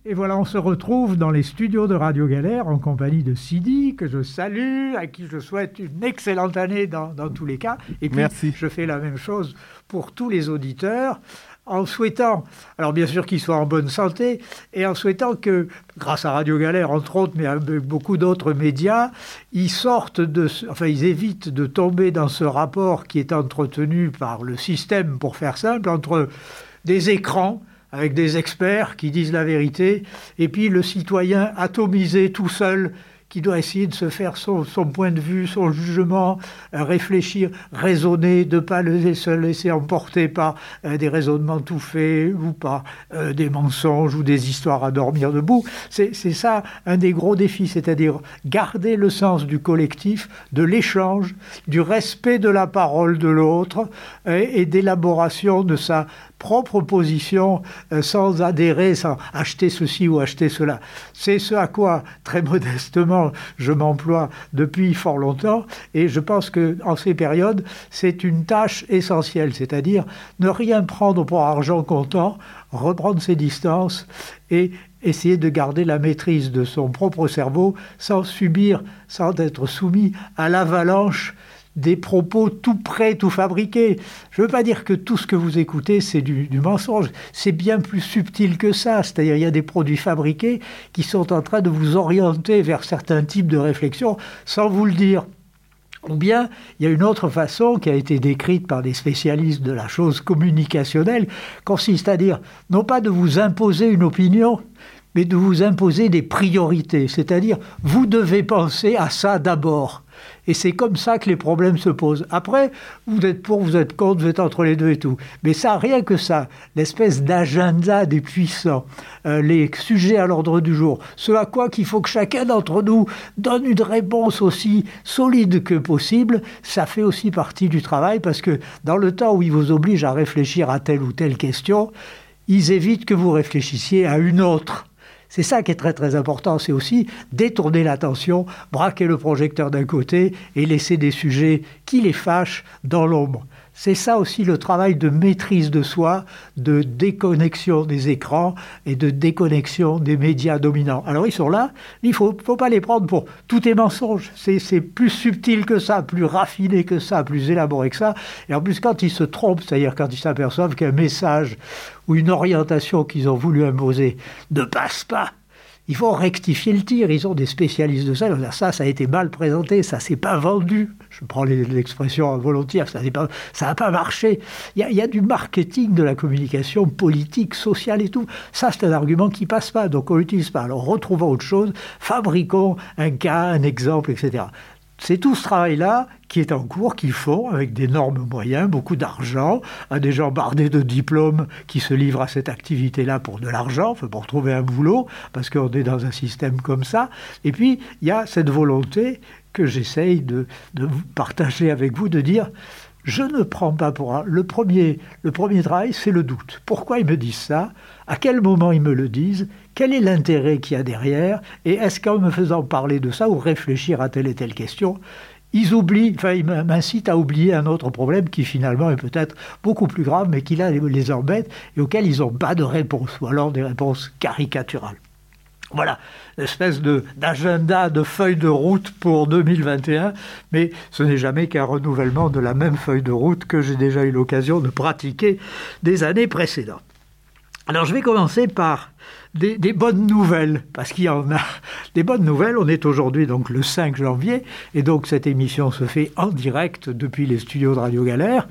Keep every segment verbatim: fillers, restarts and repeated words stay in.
Et voilà, on se retrouve dans les studios de Radio Galère en compagnie de Sidi, que je salue, à qui je souhaite une excellente année dans, dans tous les cas. Et puis, Merci. Je fais la même chose pour tous les auditeurs, en souhaitant, alors bien sûr qu'ils soient en bonne santé, et en souhaitant que, grâce à Radio Galère, entre autres, mais avec beaucoup d'autres médias, ils sortent de, ce, enfin, ils évitent de tomber dans ce rapport qui est entretenu par le système, pour faire simple, entre des écrans, avec des experts qui disent la vérité, et puis le citoyen atomisé tout seul, qui doit essayer de se faire son, son point de vue, son jugement, euh, réfléchir, raisonner, de ne pas le, se laisser emporter par euh, des raisonnements tout faits ou par euh, des mensonges ou des histoires à dormir debout. C'est, c'est ça un des gros défis, c'est-à-dire garder le sens du collectif, de l'échange, du respect de la parole de l'autre euh, et d'élaboration de sa propre position euh, sans adhérer, sans acheter ceci ou acheter cela. C'est ce à quoi, très modestement, je m'emploie depuis fort longtemps, et je pense qu'en ces périodes, c'est une tâche essentielle, c'est-à-dire ne rien prendre pour argent comptant, reprendre ses distances et essayer de garder la maîtrise de son propre cerveau sans subir, sans être soumis à l'avalanche des propos tout prêts, tout fabriqués. Je ne veux pas dire que tout ce que vous écoutez, c'est du, du mensonge. C'est bien plus subtil que ça. C'est-à-dire il y a des produits fabriqués qui sont en train de vous orienter vers certains types de réflexion sans vous le dire. Ou bien, il y a une autre façon qui a été décrite par des spécialistes de la chose communicationnelle, consiste à dire, non pas de vous imposer une opinion, mais de vous imposer des priorités. C'est-à-dire, vous devez penser à ça d'abord. Et c'est comme ça que les problèmes se posent. Après, vous êtes pour, vous êtes contre, vous êtes entre les deux et tout. Mais ça, rien que ça, l'espèce d'agenda des puissants, euh, les sujets à l'ordre du jour, ce à quoi qu'il faut que chacun d'entre nous donne une réponse aussi solide que possible, ça fait aussi partie du travail, parce que dans le temps où ils vous obligent à réfléchir à telle ou telle question, ils évitent que vous réfléchissiez à une autre. C'est ça qui est très très important, c'est aussi détourner l'attention, braquer le projecteur d'un côté et laisser des sujets qui les fâchent dans l'ombre. C'est ça aussi le travail de maîtrise de soi, de déconnexion des écrans et de déconnexion des médias dominants. Alors ils sont là, il ne faut, faut pas les prendre pour tout est mensonge. C'est, c'est plus subtil que ça, plus raffiné que ça, plus élaboré que ça. Et en plus, quand ils se trompent, c'est-à-dire quand ils s'aperçoivent qu'un message ou une orientation qu'ils ont voulu imposer ne passe pas, il faut rectifier le tir. Ils ont des spécialistes de ça. Ils vont dire, ça, ça a été mal présenté, ça ne s'est pas vendu. Je prends les, l'expression volontiers, ça n'a pas marché. Il y, a, il y a du marketing de la communication politique, sociale et tout. Ça, c'est un argument qui ne passe pas, donc on ne l'utilise pas. Alors, retrouvons autre chose, fabriquons un cas, un exemple, et cetera. C'est tout ce travail-là qui est en cours, qu'ils font avec d'énormes moyens, beaucoup d'argent, à des gens bardés de diplômes qui se livrent à cette activité-là pour de l'argent, enfin pour trouver un boulot, parce qu'on est dans un système comme ça. Et puis, il y a cette volonté que j'essaye de, de partager avec vous, de dire, je ne prends pas pour un... Le premier, le premier travail, c'est le doute. Pourquoi ils me disent ça ? À quel moment ils me le disent ? Quel est l'intérêt qu'il y a derrière ? Et est-ce qu'en me faisant parler de ça ou réfléchir à telle et telle question, ils oublient, enfin, ils m'incitent à oublier un autre problème qui finalement est peut-être beaucoup plus grave, mais qui là les embête et auquel ils n'ont pas de réponse, ou alors des réponses caricaturales. Voilà, une espèce de, d'agenda, de feuille de route pour deux mille vingt et un, mais ce n'est jamais qu'un renouvellement de la même feuille de route que j'ai déjà eu l'occasion de pratiquer des années précédentes. Alors je vais commencer par des, des bonnes nouvelles, parce qu'il y en a des bonnes nouvelles. On est aujourd'hui donc le cinq janvier, et donc cette émission se fait en direct depuis les studios de Radio Galère.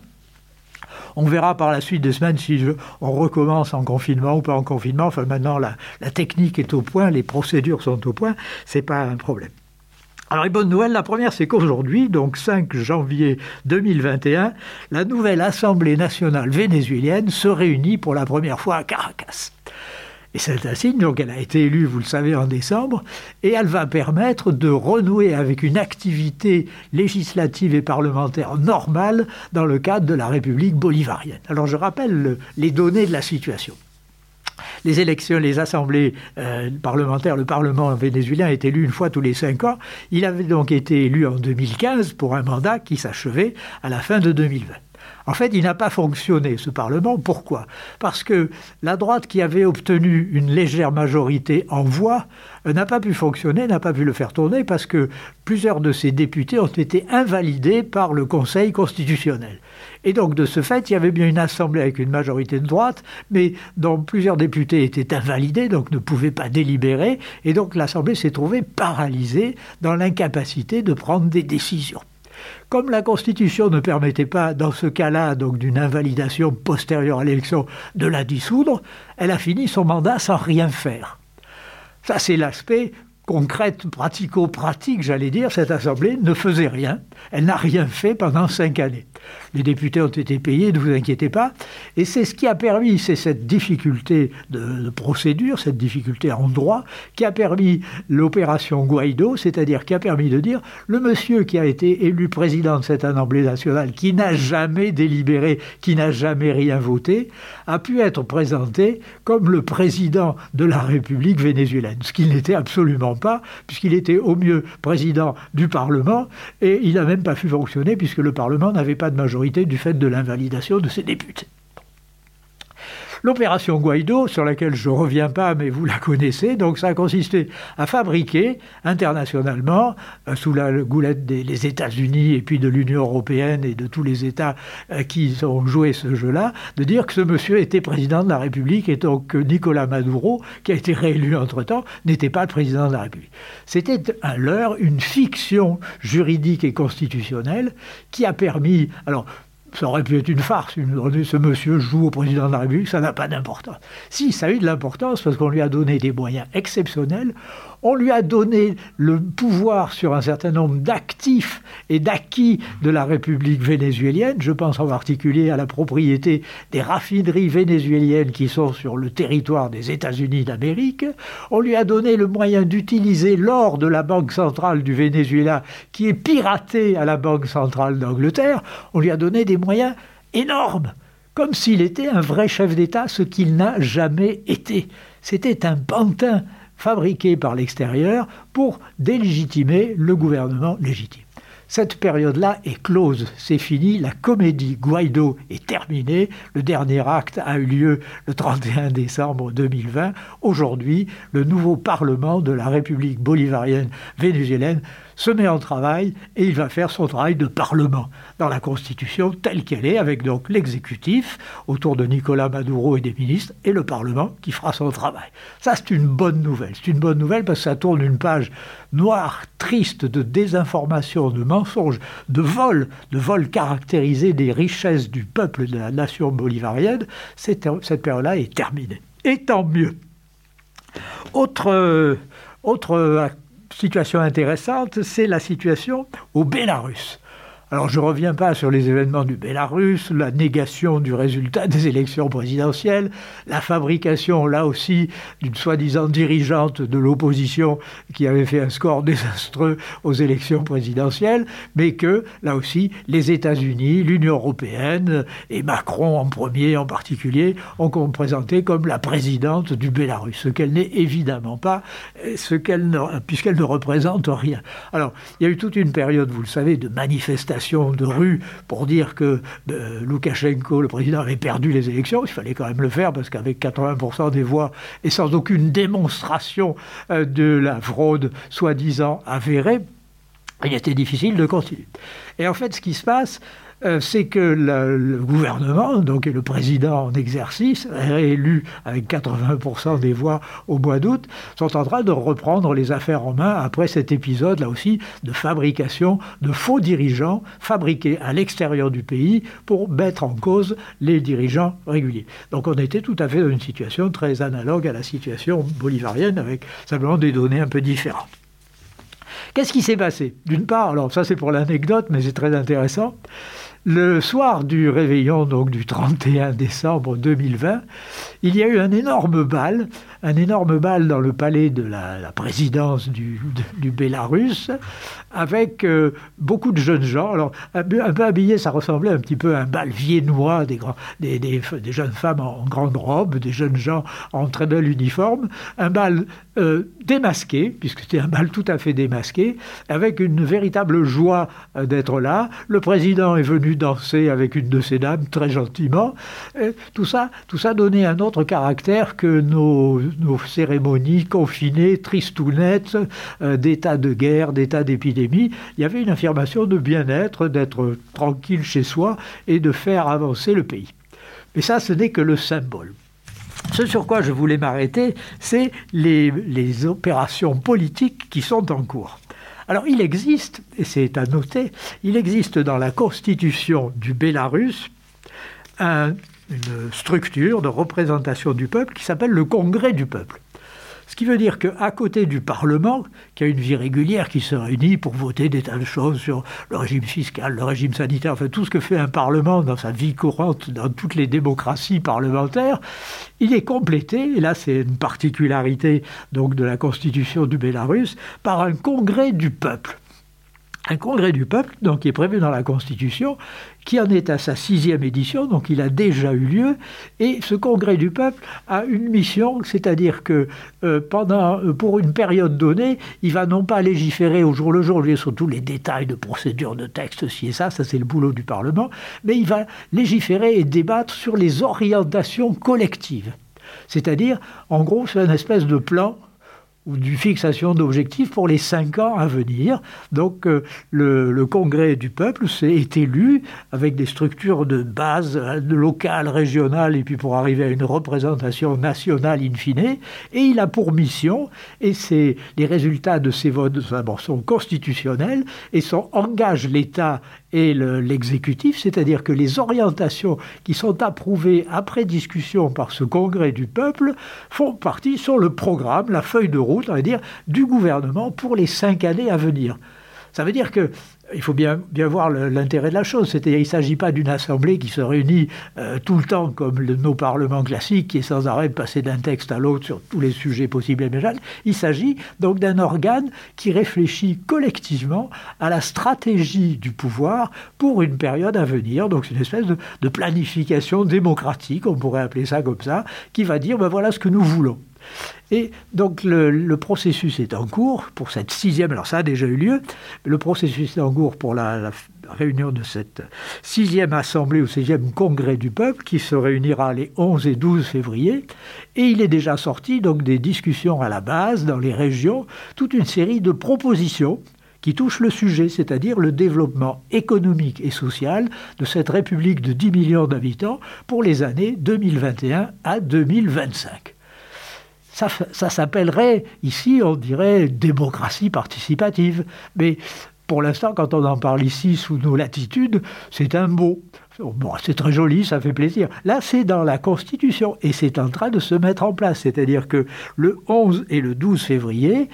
On verra par la suite des semaines si je, on recommence en confinement ou pas en confinement. Enfin, maintenant, la, la technique est au point, les procédures sont au point, c'est pas un problème. Alors, les bonnes nouvelles, la première, c'est qu'aujourd'hui, donc cinq janvier deux mille vingt et un, la nouvelle Assemblée nationale vénézuélienne se réunit pour la première fois à Caracas. Et c'est un signe, donc elle a été élue, vous le savez, en décembre, et elle va permettre de renouer avec une activité législative et parlementaire normale dans le cadre de la République bolivarienne. Alors je rappelle le, les données de la situation. Les élections, les assemblées euh, parlementaires, le Parlement vénézuélien est élu une fois tous les cinq ans. Il avait donc été élu en deux mille quinze pour un mandat qui s'achevait à la fin de deux mille vingt. En fait, il n'a pas fonctionné, ce Parlement. Pourquoi ? Parce que la droite, qui avait obtenu une légère majorité en voix, n'a pas pu fonctionner, n'a pas pu le faire tourner, parce que plusieurs de ses députés ont été invalidés par le Conseil constitutionnel. Et donc, de ce fait, il y avait bien une assemblée avec une majorité de droite, mais dont plusieurs députés étaient invalidés, donc ne pouvaient pas délibérer, et donc l'Assemblée s'est trouvée paralysée dans l'incapacité de prendre des décisions. Comme la Constitution ne permettait pas, dans ce cas-là, donc d'une invalidation postérieure à l'élection, de la dissoudre, elle a fini son mandat sans rien faire. Ça, c'est l'aspect concret, pratico-pratique, j'allais dire. Cette Assemblée ne faisait rien. Elle n'a rien fait pendant cinq années. Les députés ont été payés, ne vous inquiétez pas. Et c'est ce qui a permis, c'est cette difficulté de, de procédure, cette difficulté en droit, qui a permis l'opération Guaido, c'est-à-dire qui a permis de dire le monsieur qui a été élu président de cette Assemblée nationale, qui n'a jamais délibéré, qui n'a jamais rien voté, a pu être présenté comme le président de la République vénézuélienne, ce qu'il n'était absolument pas, puisqu'il était au mieux président du Parlement, et il n'a même pas pu fonctionner, puisque le Parlement n'avait pas de majorité du fait de l'invalidation de ses députés. L'opération Guaido, sur laquelle je ne reviens pas, mais vous la connaissez, donc ça a consisté à fabriquer internationalement, euh, sous la goulette des les États-Unis et puis de l'Union européenne et de tous les États euh, qui ont joué ce jeu-là, de dire que ce monsieur était président de la République et donc que Nicolás Maduro, qui a été réélu entre-temps, n'était pas le président de la République. C'était un leurre, une fiction juridique et constitutionnelle qui a permis... alors. Ça aurait pu être une farce, une, ce monsieur joue au président de la République, ça n'a pas d'importance. Si, ça a eu de l'importance parce qu'on lui a donné des moyens exceptionnels, on lui a donné le pouvoir sur un certain nombre d'actifs et d'acquis de la République vénézuélienne, je pense en particulier à la propriété des raffineries vénézuéliennes qui sont sur le territoire des États-Unis d'Amérique, on lui a donné le moyen d'utiliser l'or de la Banque centrale du Venezuela qui est piraté à la Banque centrale d'Angleterre, on lui a donné des moyens énormes, comme s'il était un vrai chef d'État, ce qu'il n'a jamais été. C'était un pantin fabriqué par l'extérieur pour délégitimer le gouvernement légitime. Cette période-là est close, c'est fini, la comédie Guaido est terminée, le dernier acte a eu lieu le trente et un décembre deux mille vingt. Aujourd'hui, le nouveau Parlement de la République bolivarienne vénézuélienne se met en travail et il va faire son travail de Parlement dans la Constitution telle qu'elle est, avec donc l'exécutif autour de Nicolás Maduro et des ministres et le Parlement qui fera son travail. Ça, c'est une bonne nouvelle. C'est une bonne nouvelle parce que ça tourne une page noire, triste de désinformation, de mensonges, de vol, de vol caractérisé des richesses du peuple de la nation bolivarienne. Cette, cette période-là est terminée. Et tant mieux. Autre... Euh, autre euh, situation intéressante, c'est la situation au Bélarus. Alors, je ne reviens pas sur les événements du Bélarus, la négation du résultat des élections présidentielles, la fabrication, là aussi, d'une soi-disant dirigeante de l'opposition qui avait fait un score désastreux aux élections présidentielles, mais que, là aussi, les États-Unis, l'Union européenne, et Macron en premier en particulier, ont présenté comme la présidente du Bélarus, ce qu'elle n'est évidemment pas, ce qu'elle ne, puisqu'elle ne représente rien. Alors, il y a eu toute une période, vous le savez, de manifestations de rue pour dire que euh, Loukachenko, le président, avait perdu les élections. Il fallait quand même le faire parce qu'avec quatre-vingts pour cent des voix et sans aucune démonstration euh, de la fraude soi-disant avérée, il était difficile de continuer. Et en fait, ce qui se passe, Euh, c'est que le, le gouvernement, donc et le président en exercice, réélu avec quatre-vingts pour cent des voix au mois d'août, sont en train de reprendre les affaires en main après cet épisode, là aussi, de fabrication de faux dirigeants fabriqués à l'extérieur du pays pour mettre en cause les dirigeants réguliers. Donc on était tout à fait dans une situation très analogue à la situation bolivarienne, avec simplement des données un peu différentes. Qu'est-ce qui s'est passé ? D'une part, alors ça c'est pour l'anecdote, mais c'est très intéressant. Le soir du réveillon, donc du trente et un décembre deux mille vingt, il y a eu un énorme bal, un énorme bal dans le palais de la, la présidence du, de, du Bélarus, avec euh, beaucoup de jeunes gens. Alors, un, un peu habillés, ça ressemblait un petit peu à un bal viennois, des, grands, des, des, des jeunes femmes en, en grande robe, des jeunes gens en très bel uniforme. Un bal euh, démasqué, puisque c'était un bal tout à fait démasqué, avec une véritable joie euh, d'être là. Le président est venu danser avec une de ses dames, très gentiment. Et tout ça, tout ça donnait un autre caractère que nos, nos cérémonies confinées, tristounettes, euh, d'état de guerre, d'état d'épidémie. Il y avait une affirmation de bien-être, d'être tranquille chez soi et de faire avancer le pays. Mais ça, ce n'est que le symbole. Ce sur quoi je voulais m'arrêter, c'est les, les opérations politiques qui sont en cours. Alors, il existe, et c'est à noter, il existe dans la constitution du Bélarus un, une structure de représentation du peuple qui s'appelle le Congrès du peuple. Ce qui veut dire qu'à côté du Parlement, qui a une vie régulière, qui se réunit pour voter des tas de choses sur le régime fiscal, le régime sanitaire, enfin tout ce que fait un Parlement dans sa vie courante, dans toutes les démocraties parlementaires, il est complété, et là c'est une particularité donc de la constitution du Bélarus, par un congrès du peuple. Un congrès du peuple, donc, qui est prévu dans la Constitution, qui en est à sa sixième édition, donc il a déjà eu lieu. Et ce congrès du peuple a une mission, c'est-à-dire que euh, pendant, pour une période donnée, il va non pas légiférer au jour le jour, lui, sur tous les détails de procédure, de texte, ci et ça, ça c'est le boulot du Parlement, mais il va légiférer et débattre sur les orientations collectives. C'est-à-dire, en gros, c'est une espèce de plan ou d'une fixation d'objectifs pour les cinq ans à venir. Donc euh, le, le Congrès du peuple est élu avec des structures de base de locales, régionales, et puis pour arriver à une représentation nationale in fine. Et il a pour mission, et c'est, les résultats de ces votes d'abord sont constitutionnels et sont, engagent l'État et le, l'exécutif, c'est-à-dire que les orientations qui sont approuvées après discussion par ce Congrès du peuple font partie, sont le programme, la feuille de route, on va dire, du gouvernement pour les cinq années à venir. Ça veut dire que il faut bien, bien voir le, l'intérêt de la chose. C'est-à-dire qu'il ne s'agit pas d'une assemblée qui se réunit euh, tout le temps comme le, nos parlements classiques, qui est sans arrêt de passer d'un texte à l'autre sur tous les sujets possibles et imaginables. Il s'agit donc d'un organe qui réfléchit collectivement à la stratégie du pouvoir pour une période à venir. Donc c'est une espèce de, de planification démocratique, on pourrait appeler ça comme ça, qui va dire ben voilà ce que nous voulons. Et donc le, le processus est en cours pour cette sixième, alors ça a déjà eu lieu, le processus est en cours pour la, la réunion de cette sixième assemblée ou sixième congrès du peuple qui se réunira les onze et douze février, et il est déjà sorti donc des discussions à la base dans les régions, toute une série de propositions qui touchent le sujet, c'est-à-dire le développement économique et social de cette république de dix millions d'habitants pour les années deux mille vingt et un à deux mille vingt-cinq. Ça, ça s'appellerait, ici, on dirait démocratie participative. Mais pour l'instant, quand on en parle ici, sous nos latitudes, c'est un mot. Bon, c'est très joli, ça fait plaisir. Là, c'est dans la Constitution et c'est en train de se mettre en place. C'est-à-dire que le onze et le douze février,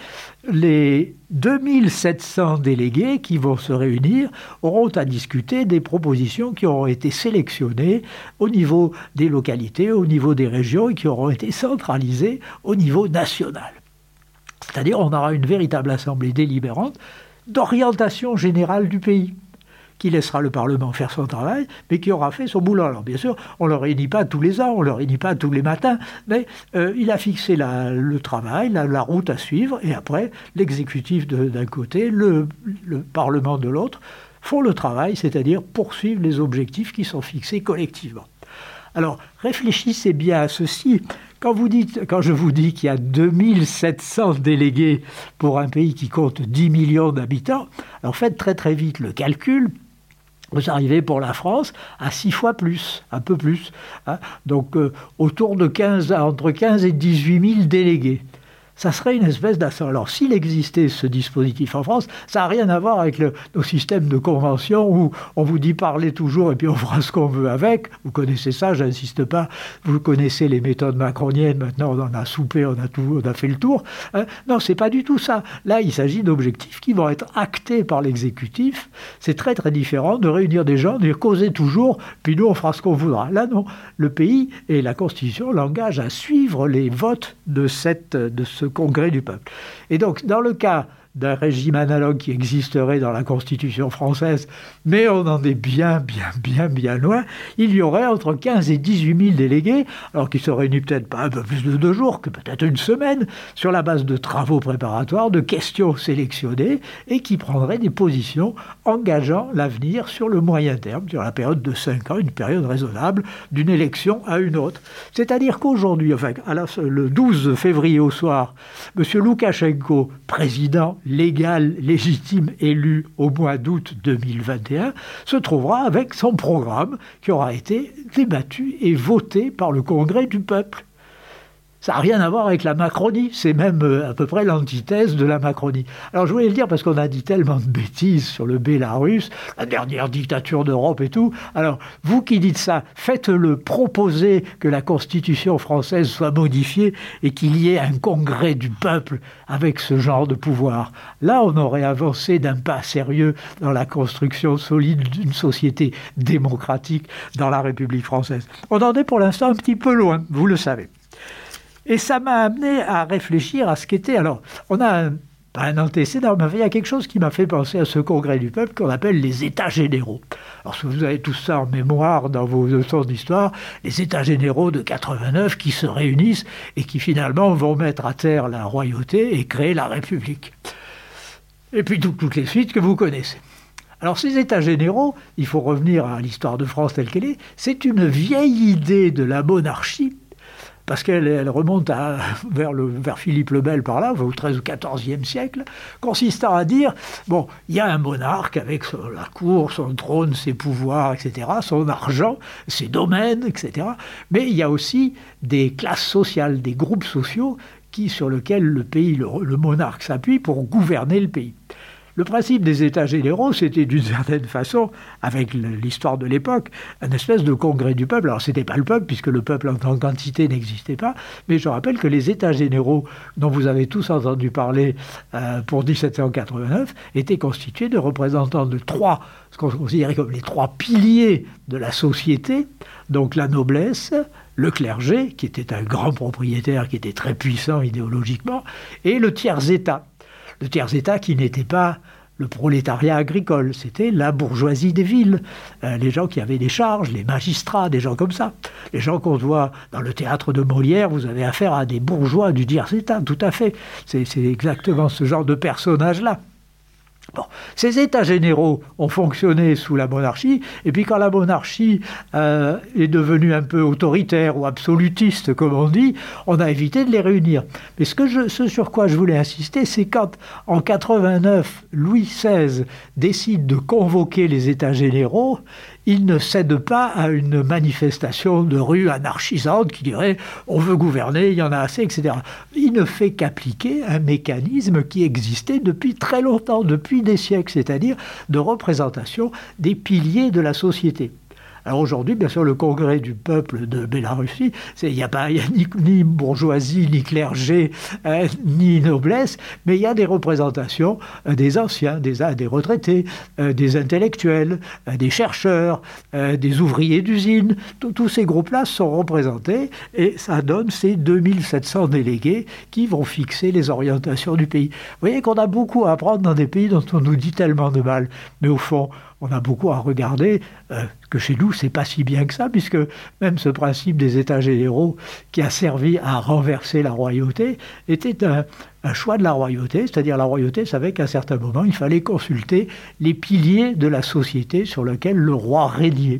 les deux mille sept cents délégués qui vont se réunir auront à discuter des propositions qui auront été sélectionnées au niveau des localités, au niveau des régions et qui auront été centralisées au niveau national. C'est-à-dire qu'on aura une véritable assemblée délibérante d'orientation générale du pays, qui laissera le Parlement faire son travail, mais qui aura fait son boulot. Alors bien sûr, on ne le réunit pas tous les ans, on ne le réunit pas tous les matins, mais euh, il a fixé la, le travail, la, la route à suivre, et après, l'exécutif de, d'un côté, le, le Parlement de l'autre, font le travail, c'est-à-dire poursuivent les objectifs qui sont fixés collectivement. Alors, réfléchissez bien à ceci. Quand, vous dites, quand je vous dis qu'il y a deux mille sept cents délégués pour un pays qui compte dix millions d'habitants, alors faites très très vite le calcul. Vous arrivez pour la France à six fois plus, un peu plus. Hein. Donc, euh, autour de quinze, entre quinze et dix-huit mille délégués. ça serait une espèce d'assemblée. Alors, s'il existait ce dispositif en France, ça n'a rien à voir avec le, nos systèmes de convention où on vous dit parlez toujours et puis on fera ce qu'on veut avec. Vous connaissez ça, j'insiste pas. Vous connaissez les méthodes macroniennes. Maintenant, on en a soupé, on a, tout, on a fait le tour. Hein, non, c'est pas du tout ça. Là, il s'agit d'objectifs qui vont être actés par l'exécutif. C'est très, très différent de réunir des gens, de dire causez toujours, puis nous, on fera ce qu'on voudra. Là, non. Le pays et la Constitution l'engagent à suivre les votes de, cette, de ce congrès du peuple. Et donc, dans le cas d'un régime analogue qui existerait dans la Constitution française, mais on en est bien, bien, bien, bien loin, il y aurait entre quinze et dix-huit mille délégués, alors qui se réunissent peut-être pas un peu plus de deux jours, que peut-être une semaine, sur la base de travaux préparatoires, de questions sélectionnées, et qui prendraient des positions engageant l'avenir sur le moyen terme, sur la période de cinq ans, une période raisonnable, d'une élection à une autre. C'est-à-dire qu'aujourd'hui, enfin, à la, le douze février au soir, M. Loukachenko, président légal, légitime, élu au mois d'août deux mille vingt et un, se trouvera avec son programme qui aura été débattu et voté par le Congrès du peuple. Ça n'a rien à voir avec la Macronie, c'est même euh, à peu près l'antithèse de la Macronie. Alors je voulais le dire parce qu'on a dit tellement de bêtises sur le Bélarus, la dernière dictature d'Europe et tout. Alors vous qui dites ça, faites-le, proposez que la Constitution française soit modifiée et qu'il y ait un congrès du peuple avec ce genre de pouvoir. Là, on aurait avancé d'un pas sérieux dans la construction solide d'une société démocratique dans la République française. On en est pour l'instant un petit peu loin, vous le savez. Et ça m'a amené à réfléchir à ce qu'était... Alors, on a un, pas un antécédent, mais il y a quelque chose qui m'a fait penser à ce congrès du peuple qu'on appelle les États généraux. Alors, si vous avez tout ça en mémoire dans vos leçons d'histoire, les États généraux de quatre-vingt-neuf qui se réunissent et qui finalement vont mettre à terre la royauté et créer la République. Et puis tout, toutes les suites que vous connaissez. Alors ces États généraux, il faut revenir à l'histoire de France telle qu'elle est, c'est une vieille idée de la monarchie, parce qu'elle elle remonte à, vers, le, vers Philippe le Bel par là, au treizième ou quatorzième siècle, consistant à dire, bon, il y a un monarque avec son, la cour, son trône, ses pouvoirs, et cetera, son argent, ses domaines, et cetera. Mais il y a aussi des classes sociales, des groupes sociaux qui, sur lesquels le pays, le, le monarque s'appuie pour gouverner le pays. Le principe des États généraux, c'était d'une certaine façon, avec l'histoire de l'époque, une espèce de congrès du peuple. Alors, ce n'était pas le peuple, puisque le peuple en tant qu'entité n'existait pas, mais je rappelle que les États généraux, dont vous avez tous entendu parler euh, pour dix-sept cent quatre-vingt-neuf, étaient constitués de représentants de trois, ce qu'on considérait comme les trois piliers de la société, donc la noblesse, le clergé, qui était un grand propriétaire, qui était très puissant idéologiquement, et le tiers-État. Le tiers-État qui n'était pas le prolétariat agricole, c'était la bourgeoisie des villes, euh, les gens qui avaient des charges, les magistrats, des gens comme ça. Les gens qu'on voit dans le théâtre de Molière, vous avez affaire à des bourgeois du tiers-État, tout à fait. C'est, c'est exactement ce genre de personnage-là. Bon, ces États généraux ont fonctionné sous la monarchie, et puis quand la monarchie euh, est devenue un peu autoritaire ou absolutiste, comme on dit, on a évité de les réunir. Mais ce, que je, ce sur quoi je voulais insister, c'est quand, en quatre-vingt-neuf, Louis seize décide de convoquer les États généraux, il ne cède pas à une manifestation de rue anarchisante qui dirait « on veut gouverner, il y en a assez », et cetera. Il ne fait qu'appliquer un mécanisme qui existait depuis très longtemps, depuis des siècles, c'est-à-dire de représentation des piliers de la société. Alors aujourd'hui, bien sûr, le congrès du peuple de Bélarussie, il n'y a pas y a ni, ni bourgeoisie, ni clergé, euh, ni noblesse, mais il y a des représentations euh, des anciens, des, des retraités, euh, des intellectuels, euh, des chercheurs, euh, des ouvriers d'usine. Tous ces groupes-là sont représentés et ça donne ces deux mille sept cents délégués qui vont fixer les orientations du pays. Vous voyez qu'on a beaucoup à apprendre dans des pays dont on nous dit tellement de mal, mais au fond, on a beaucoup à regarder euh, que chez nous, c'est pas si bien que ça, puisque même ce principe des États généraux qui a servi à renverser la royauté était un, un choix de la royauté, c'est-à-dire la royauté savait qu'à un certain moment, il fallait consulter les piliers de la société sur lesquels le roi régnait.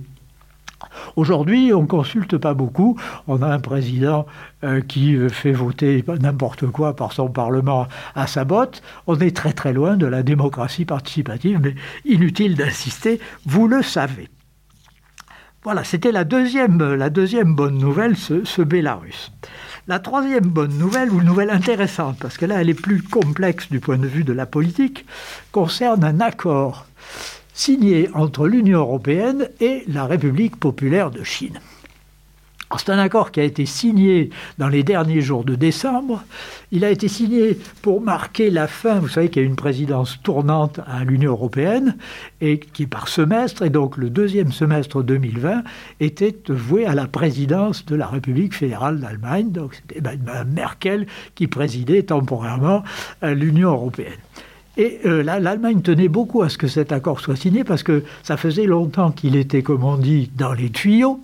Aujourd'hui, on ne consulte pas beaucoup. On a un président euh, qui fait voter n'importe quoi par son Parlement à sa botte. On est très très loin de la démocratie participative, mais inutile d'insister, vous le savez. Voilà, c'était la deuxième, la deuxième bonne nouvelle, ce, ce Bélarus. La troisième bonne nouvelle, ou nouvelle intéressante, parce que là, elle est plus complexe du point de vue de la politique, concerne un accord signé entre l'Union européenne et la République populaire de Chine. C'est un accord qui a été signé dans les derniers jours de décembre. Il a été signé pour marquer la fin, vous savez qu'il y a une présidence tournante à l'Union européenne, et qui est par semestre, et donc le deuxième semestre deux mille vingt était voué à la présidence de la République fédérale d'Allemagne. Donc c'était Mme Merkel qui présidait temporairement l'Union européenne. Et euh, là, l'Allemagne tenait beaucoup à ce que cet accord soit signé, parce que ça faisait longtemps qu'il était, comme on dit, dans les tuyaux.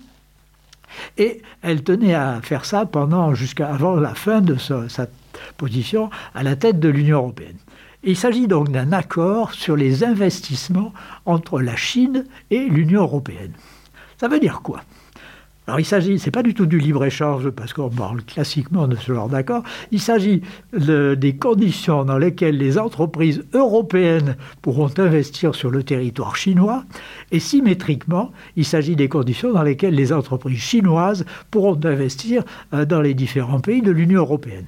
Et elle tenait à faire ça pendant jusqu'à avant la fin de sa, sa position à la tête de l'Union européenne. Et il s'agit donc d'un accord sur les investissements entre la Chine et l'Union européenne. Ça veut dire quoi ? Alors il s'agit, c'est pas du tout du libre-échange, parce qu'on parle classiquement de ce genre d'accord, il s'agit de, des conditions dans lesquelles les entreprises européennes pourront investir sur le territoire chinois, et symétriquement, il s'agit des conditions dans lesquelles les entreprises chinoises pourront investir dans les différents pays de l'Union européenne.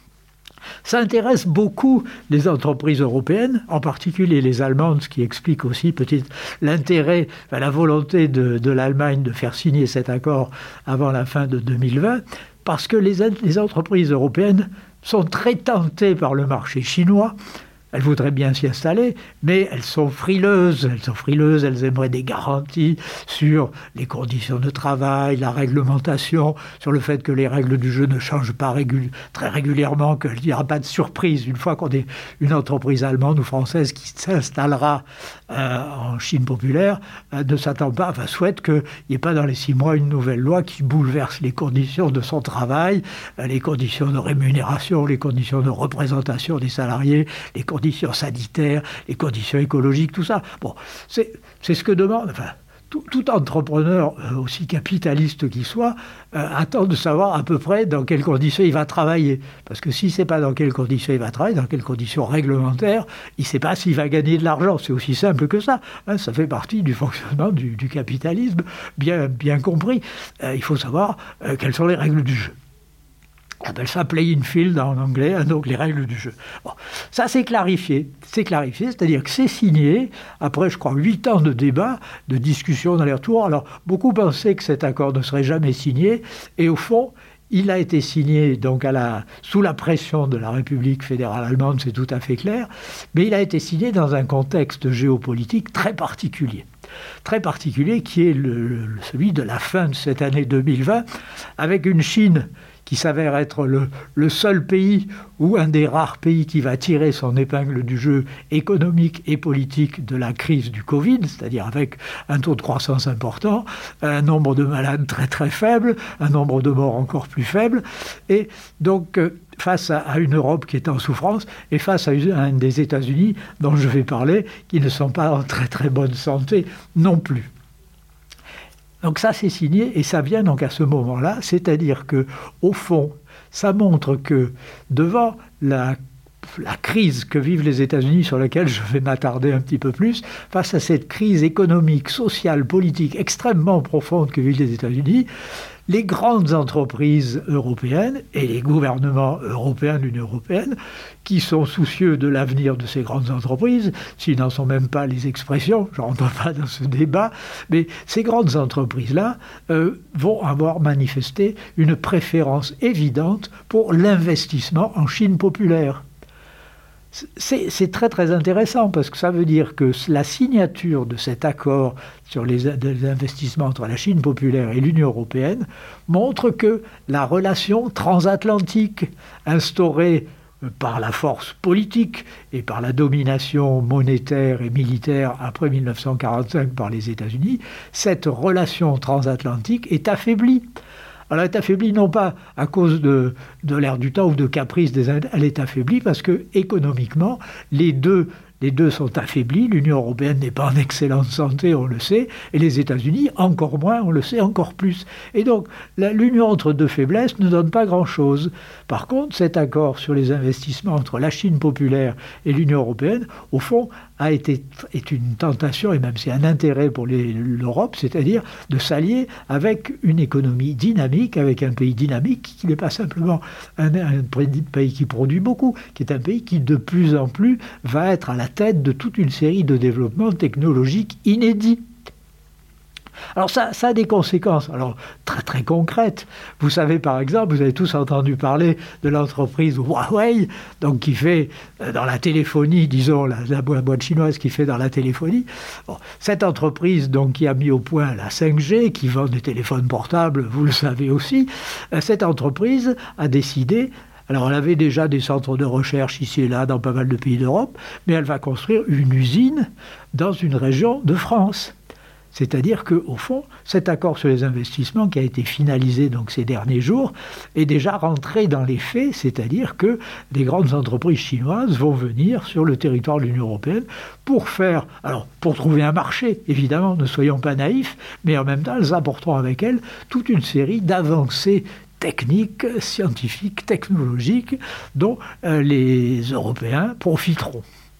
Ça intéresse beaucoup les entreprises européennes, en particulier les allemandes, ce qui explique aussi peut-être l'intérêt, enfin, la volonté de, de l'Allemagne de faire signer cet accord avant la fin de deux mille vingt, parce que les, les entreprises européennes sont très tentées par le marché chinois. Elles voudraient bien s'y installer, mais elles sont frileuses. Elles sont frileuses, elles aimeraient des garanties sur les conditions de travail, la réglementation, sur le fait que les règles du jeu ne changent pas régul- très régulièrement, qu'il n'y aura pas de surprise une fois qu'on est une entreprise allemande ou française qui s'installera euh, en Chine populaire, euh, ne s'attend pas, enfin souhaite qu'il n'y ait pas dans les six mois une nouvelle loi qui bouleverse les conditions de son travail, euh, les conditions de rémunération, les conditions de représentation des salariés, les conditions conditions sanitaires, les conditions écologiques, tout ça. Bon, c'est, c'est ce que demande, enfin, tout, tout entrepreneur, euh, aussi capitaliste qu'il soit, euh, attend de savoir à peu près dans quelles conditions il va travailler. Parce que si c'est pas dans quelles conditions il va travailler, dans quelles conditions réglementaires, il ne sait pas s'il va gagner de l'argent. C'est aussi simple que ça. Hein, ça fait partie du fonctionnement du, du capitalisme, bien, bien compris. Euh, il faut savoir euh, quelles sont les règles du jeu. On appelle ça playing field en anglais, hein, donc les règles du jeu. Bon, ça c'est clarifié, c'est clarifié, c'est-à-dire que c'est signé, après je crois huit ans de débats, de discussions d'aller-retour. Alors beaucoup pensaient que cet accord ne serait jamais signé, et au fond, il a été signé donc à la, sous la pression de la République fédérale allemande, c'est tout à fait clair, mais il a été signé dans un contexte géopolitique très particulier. Très particulier qui est le, le, celui de la fin de cette année deux mille vingt, avec une Chine qui s'avère être le, le seul pays ou un des rares pays qui va tirer son épingle du jeu économique et politique de la crise du Covid, c'est-à-dire avec un taux de croissance important, un nombre de malades très très faible, un nombre de morts encore plus faible, et donc face à une Europe qui est en souffrance et face à un des États-Unis dont je vais parler, qui ne sont pas en très très bonne santé non plus. Donc ça, c'est signé, et ça vient donc à ce moment-là, c'est-à-dire que au fond, ça montre que devant la, la crise que vivent les États-Unis, sur laquelle je vais m'attarder un petit peu plus, face à cette crise économique, sociale, politique extrêmement profonde que vivent les États-Unis, les grandes entreprises européennes et les gouvernements européens de l'Union européenne, qui sont soucieux de l'avenir de ces grandes entreprises, s'ils n'en sont même pas les expressions, je ne rentre pas dans ce débat, mais ces grandes entreprises-là euh, vont avoir manifesté une préférence évidente pour l'investissement en Chine populaire. C'est, c'est très très intéressant parce que ça veut dire que la signature de cet accord sur les, les investissements entre la Chine populaire et l'Union européenne montre que la relation transatlantique instaurée par la force politique et par la domination monétaire et militaire après mille neuf cent quarante-cinq par les États-Unis, cette relation transatlantique est affaiblie. Alors, elle est affaiblie non pas à cause de, de l'ère du temps ou de caprice des Indes, elle est affaiblie parce que, économiquement, les deux, les deux sont affaiblis. L'Union européenne n'est pas en excellente santé, on le sait, et les États-Unis encore moins, on le sait encore plus. Et donc, la, l'union entre deux faiblesses ne donne pas grand-chose. Par contre, cet accord sur les investissements entre la Chine populaire et l'Union européenne, au fond, a été, est une tentation, et même c'est un intérêt pour les, l'Europe, c'est-à-dire de s'allier avec une économie dynamique, avec un pays dynamique qui n'est pas simplement un, un pays qui produit beaucoup, qui est un pays qui de plus en plus va être à la tête de toute une série de développements technologiques inédits. Alors ça, ça a des conséquences, alors très très concrètes. Vous savez par exemple, vous avez tous entendu parler de l'entreprise Huawei, donc qui fait euh, dans la téléphonie, disons la, la boîte chinoise qui fait dans la téléphonie. Bon, cette entreprise donc qui a mis au point la cinq G, qui vend des téléphones portables, vous le savez aussi, euh, cette entreprise a décidé. Alors, elle avait déjà des centres de recherche ici et là dans pas mal de pays d'Europe, mais elle va construire une usine dans une région de France. C'est-à-dire qu'au fond, cet accord sur les investissements qui a été finalisé donc ces derniers jours est déjà rentré dans les faits, c'est-à-dire que des grandes entreprises chinoises vont venir sur le territoire de l'Union européenne pour faire, alors pour trouver un marché, évidemment, ne soyons pas naïfs, mais en même temps, elles apporteront avec elles toute une série d'avancées techniques, scientifiques, technologiques, dont euh, les Européens profiteront.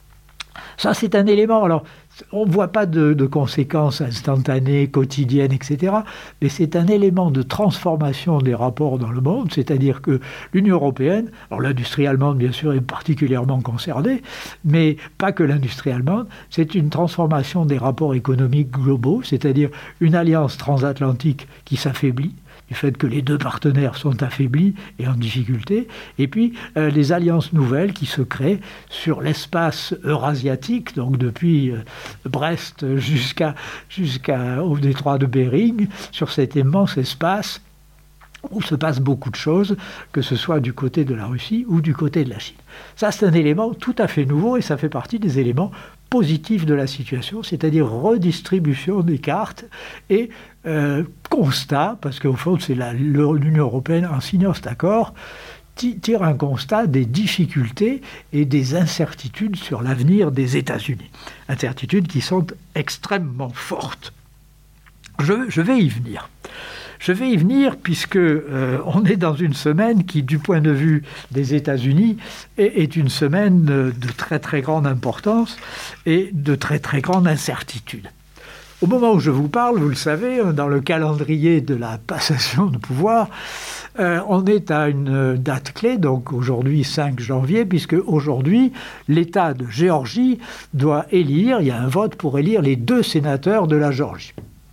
Ça, c'est un élément. Alors, on ne voit pas de, de conséquences instantanées, quotidiennes, et cetera. Mais c'est un élément de transformation des rapports dans le monde, c'est-à-dire que l'Union européenne, alors l'industrie allemande, bien sûr, est particulièrement concernée, mais pas que l'industrie allemande, c'est une transformation des rapports économiques globaux, c'est-à-dire une alliance transatlantique qui s'affaiblit, du fait que les deux partenaires sont affaiblis et en difficulté, et puis euh, les alliances nouvelles qui se créent sur l'espace eurasiatique, donc depuis euh, Brest jusqu'à, jusqu'à au détroit de Bering, sur cet immense espace où se passe beaucoup de choses, que ce soit du côté de la Russie ou du côté de la Chine. Ça, c'est un élément tout à fait nouveau et ça fait partie des éléments positifs de la situation, c'est-à-dire redistribution des cartes et euh, constat, parce qu'au fond, c'est la, l'Union européenne, en signant cet accord, tire un constat des difficultés et des incertitudes sur l'avenir des États-Unis. Incertitudes qui sont extrêmement fortes. Je, je vais y venir. Je vais y venir puisque euh, on est dans une semaine qui, du point de vue des États-Unis, est, est une semaine de très très grande importance et de très très grande incertitude. Au moment où je vous parle, vous le savez, dans le calendrier de la passation de pouvoir, euh, on est à une date clé, donc aujourd'hui cinq janvier, puisque aujourd'hui l'État de Géorgie doit élire, il y a un vote pour élire les deux sénateurs de la Géorgie.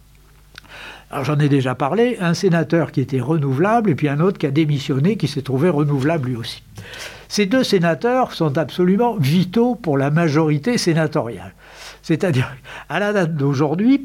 Alors j'en ai déjà parlé, un sénateur qui était renouvelable et puis un autre qui a démissionné, qui s'est trouvé renouvelable lui aussi. Ces deux sénateurs sont absolument vitaux pour la majorité sénatoriale. C'est-à-dire, à la date d'aujourd'hui,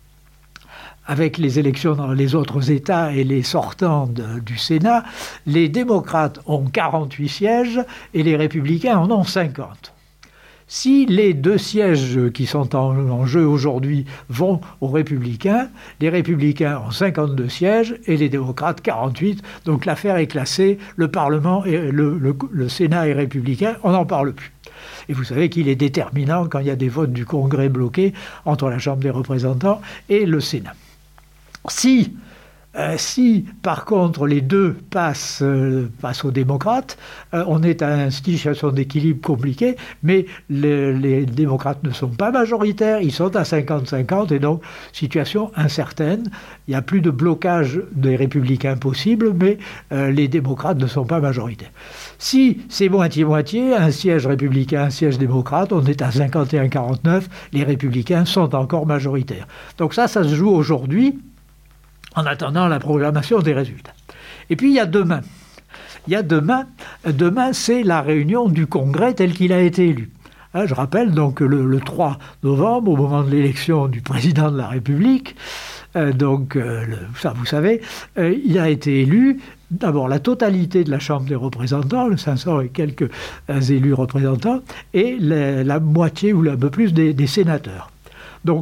avec les élections dans les autres États et les sortants de, du Sénat, les démocrates ont quarante-huit sièges et les républicains en ont cinquante. Si les deux sièges qui sont en, en jeu aujourd'hui vont aux Républicains, les Républicains ont cinquante-deux sièges et les démocrates quarante-huit. Donc l'affaire est classée, le Parlement et le, le, le Sénat est républicain, on n'en parle plus. Et vous savez qu'il est déterminant quand il y a des votes du Congrès bloqués entre la Chambre des représentants et le Sénat. Si... Euh, si, par contre, les deux passent, euh, passent aux démocrates, euh, on est à une situation d'équilibre compliquée, mais les, les démocrates ne sont pas majoritaires, ils sont à cinquante cinquante, et donc, situation incertaine. Il n'y a plus de blocage des républicains possible, mais euh, les démocrates ne sont pas majoritaires. Si c'est moitié-moitié, un siège républicain, un siège démocrate, on est à cinquante et un quarante-neuf, les républicains sont encore majoritaires. Donc ça, ça se joue aujourd'hui, en attendant la proclamation des résultats. Et puis il y a demain. Il y a demain, demain c'est la réunion du Congrès tel qu'il a été élu. Hein, je rappelle donc que le, le trois novembre, au moment de l'élection du président de la République, euh, donc euh, le, ça vous savez, euh, il a été élu d'abord la totalité de la Chambre des représentants, le cinq cents et quelques euh, élus représentants, et la, la moitié ou un peu plus des, des sénateurs. Donc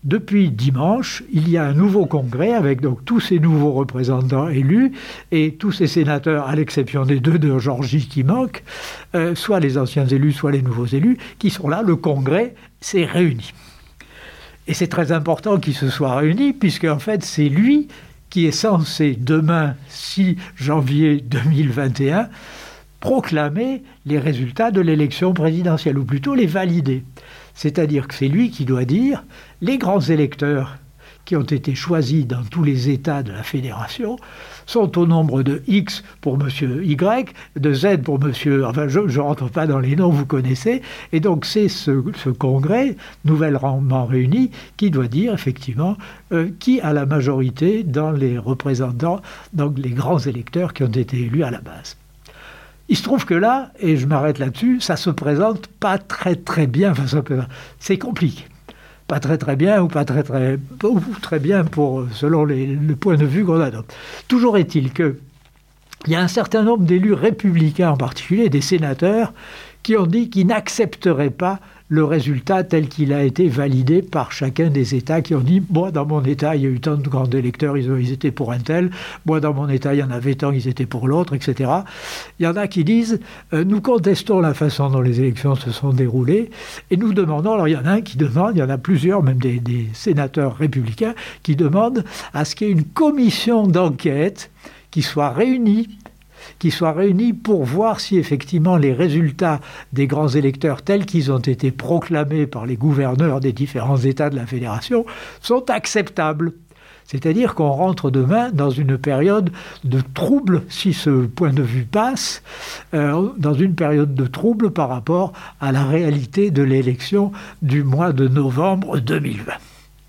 depuis dimanche, il y a un nouveau congrès avec donc tous ces nouveaux représentants élus et tous ces sénateurs, à l'exception des deux de Géorgie qui manquent, euh, soit les anciens élus, soit les nouveaux élus, qui sont là. Le congrès s'est réuni. Et c'est très important qu'il se soit réuni, puisque en fait, c'est lui qui est censé, demain, six janvier deux mille vingt et un, proclamer les résultats de l'élection présidentielle, ou plutôt les valider. C'est-à-dire que c'est lui qui doit dire les grands électeurs qui ont été choisis dans tous les États de la Fédération sont au nombre de X pour M. Y, de Z pour M. Enfin, je ne rentre pas dans les noms, vous connaissez. Et donc, c'est ce, ce congrès, nouvellement réuni, qui doit dire, effectivement, euh, qui a la majorité dans les représentants, donc les grands électeurs qui ont été élus à la base. Il se trouve que là, et je m'arrête là-dessus, ça se présente pas très très bien, enfin, ça peut, c'est compliqué. Pas très très bien ou pas très très, ou très bien pour, selon les, le point de vue qu'on adopte. Toujours est-il qu'il y a un certain nombre d'élus républicains en particulier, des sénateurs, qui ont dit qu'ils n'accepteraient pas le résultat tel qu'il a été validé par chacun des États, qui ont dit « Moi, dans mon État, il y a eu tant de grands électeurs, ils, ont, ils étaient pour un tel. Moi, dans mon État, il y en avait tant, ils étaient pour l'autre, et cetera » Il y en a qui disent euh, « Nous contestons la façon dont les élections se sont déroulées et nous demandons... » Alors, il y en a un qui demande, il y en a plusieurs, même des, des sénateurs républicains, qui demandent à ce qu'il y ait une commission d'enquête qui soit réunie qui soient réunis pour voir si effectivement les résultats des grands électeurs tels qu'ils ont été proclamés par les gouverneurs des différents États de la Fédération sont acceptables. C'est-à-dire qu'on rentre demain dans une période de trouble, si ce point de vue passe, euh, dans une période de trouble par rapport à la réalité de l'élection du mois de novembre deux mille vingt.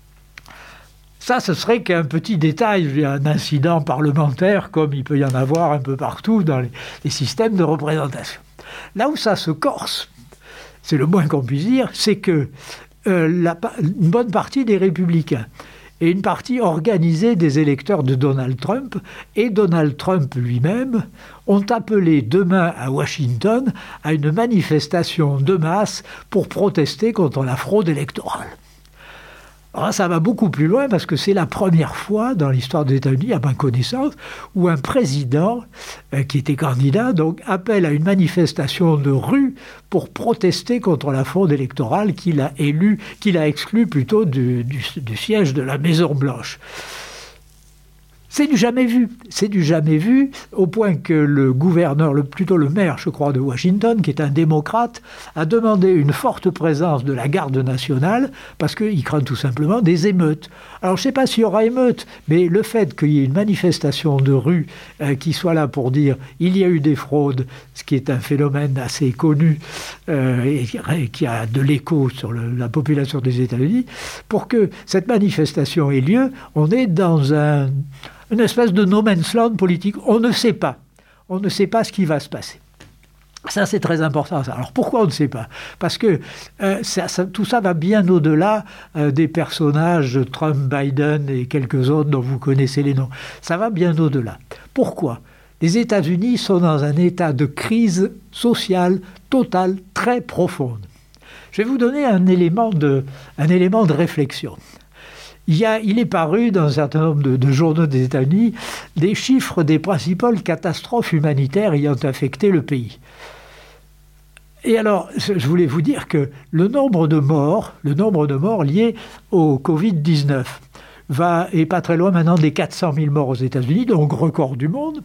Ça, ce serait qu'un petit détail, un incident parlementaire, comme il peut y en avoir un peu partout dans les, les systèmes de représentation. Là où ça se corse, c'est le moins qu'on puisse dire, c'est que euh, la, une bonne partie des républicains et une partie organisée des électeurs de Donald Trump et Donald Trump lui-même ont appelé demain à Washington à une manifestation de masse pour protester contre la fraude électorale. Alors ça va beaucoup plus loin parce que c'est la première fois dans l'histoire des États-Unis, à ma connaissance, où un président euh, qui était candidat donc, appelle à une manifestation de rue pour protester contre la fraude électorale qu'il a élu, qu'il a exclue plutôt du, du, du siège de la Maison-Blanche. C'est du jamais vu, c'est du jamais vu, au point que le gouverneur, le, plutôt le maire, je crois, de Washington, qui est un démocrate, a demandé une forte présence de la garde nationale parce qu'il craint tout simplement des émeutes. Alors je ne sais pas s'il y aura émeutes, mais le fait qu'il y ait une manifestation de rue euh, qui soit là pour dire il y a eu des fraudes, ce qui est un phénomène assez connu euh, et qui a de l'écho sur le, la population des États-Unis, pour que cette manifestation ait lieu, on est dans un... une espèce de no man's land politique. On ne sait pas. On ne sait pas ce qui va se passer. Ça, c'est très important. Ça. Alors, pourquoi on ne sait pas ? Parce que euh, ça, ça, tout ça va bien au-delà euh, des personnages Trump, Biden et quelques autres dont vous connaissez les noms. Ça va bien au-delà. Pourquoi ? Les États-Unis sont dans un état de crise sociale totale très profonde. Je vais vous donner un élément de, un élément de réflexion. Il, y a, il est paru dans un certain nombre de, de journaux des États-Unis des chiffres des principales catastrophes humanitaires ayant affecté le pays. Et alors, je voulais vous dire que le nombre de morts, le nombre de morts liés au covid dix-neuf va, est pas très loin maintenant des quatre cent mille morts aux États-Unis, donc record du monde.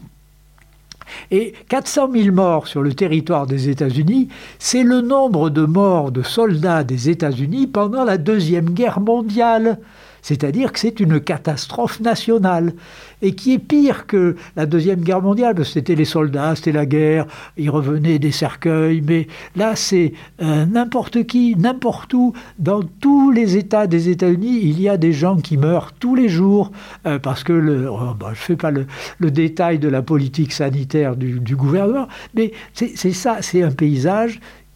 Et quatre cent mille morts sur le territoire des États-Unis, c'est le nombre de morts de soldats des États-Unis pendant la Deuxième Guerre mondiale. C'est-à-dire que c'est une catastrophe nationale, et qui est pire que la Deuxième Guerre mondiale, parce que c'était les soldats, c'était la guerre, ils revenaient des cercueils, mais là c'est euh, n'importe qui, n'importe où, dans tous les États des États-Unis, il y a des gens qui meurent tous les jours, euh, parce que, le, oh, bah, je ne fais pas le, le détail de la politique sanitaire du, du gouvernement, mais c'est, c'est ça, c'est un paysage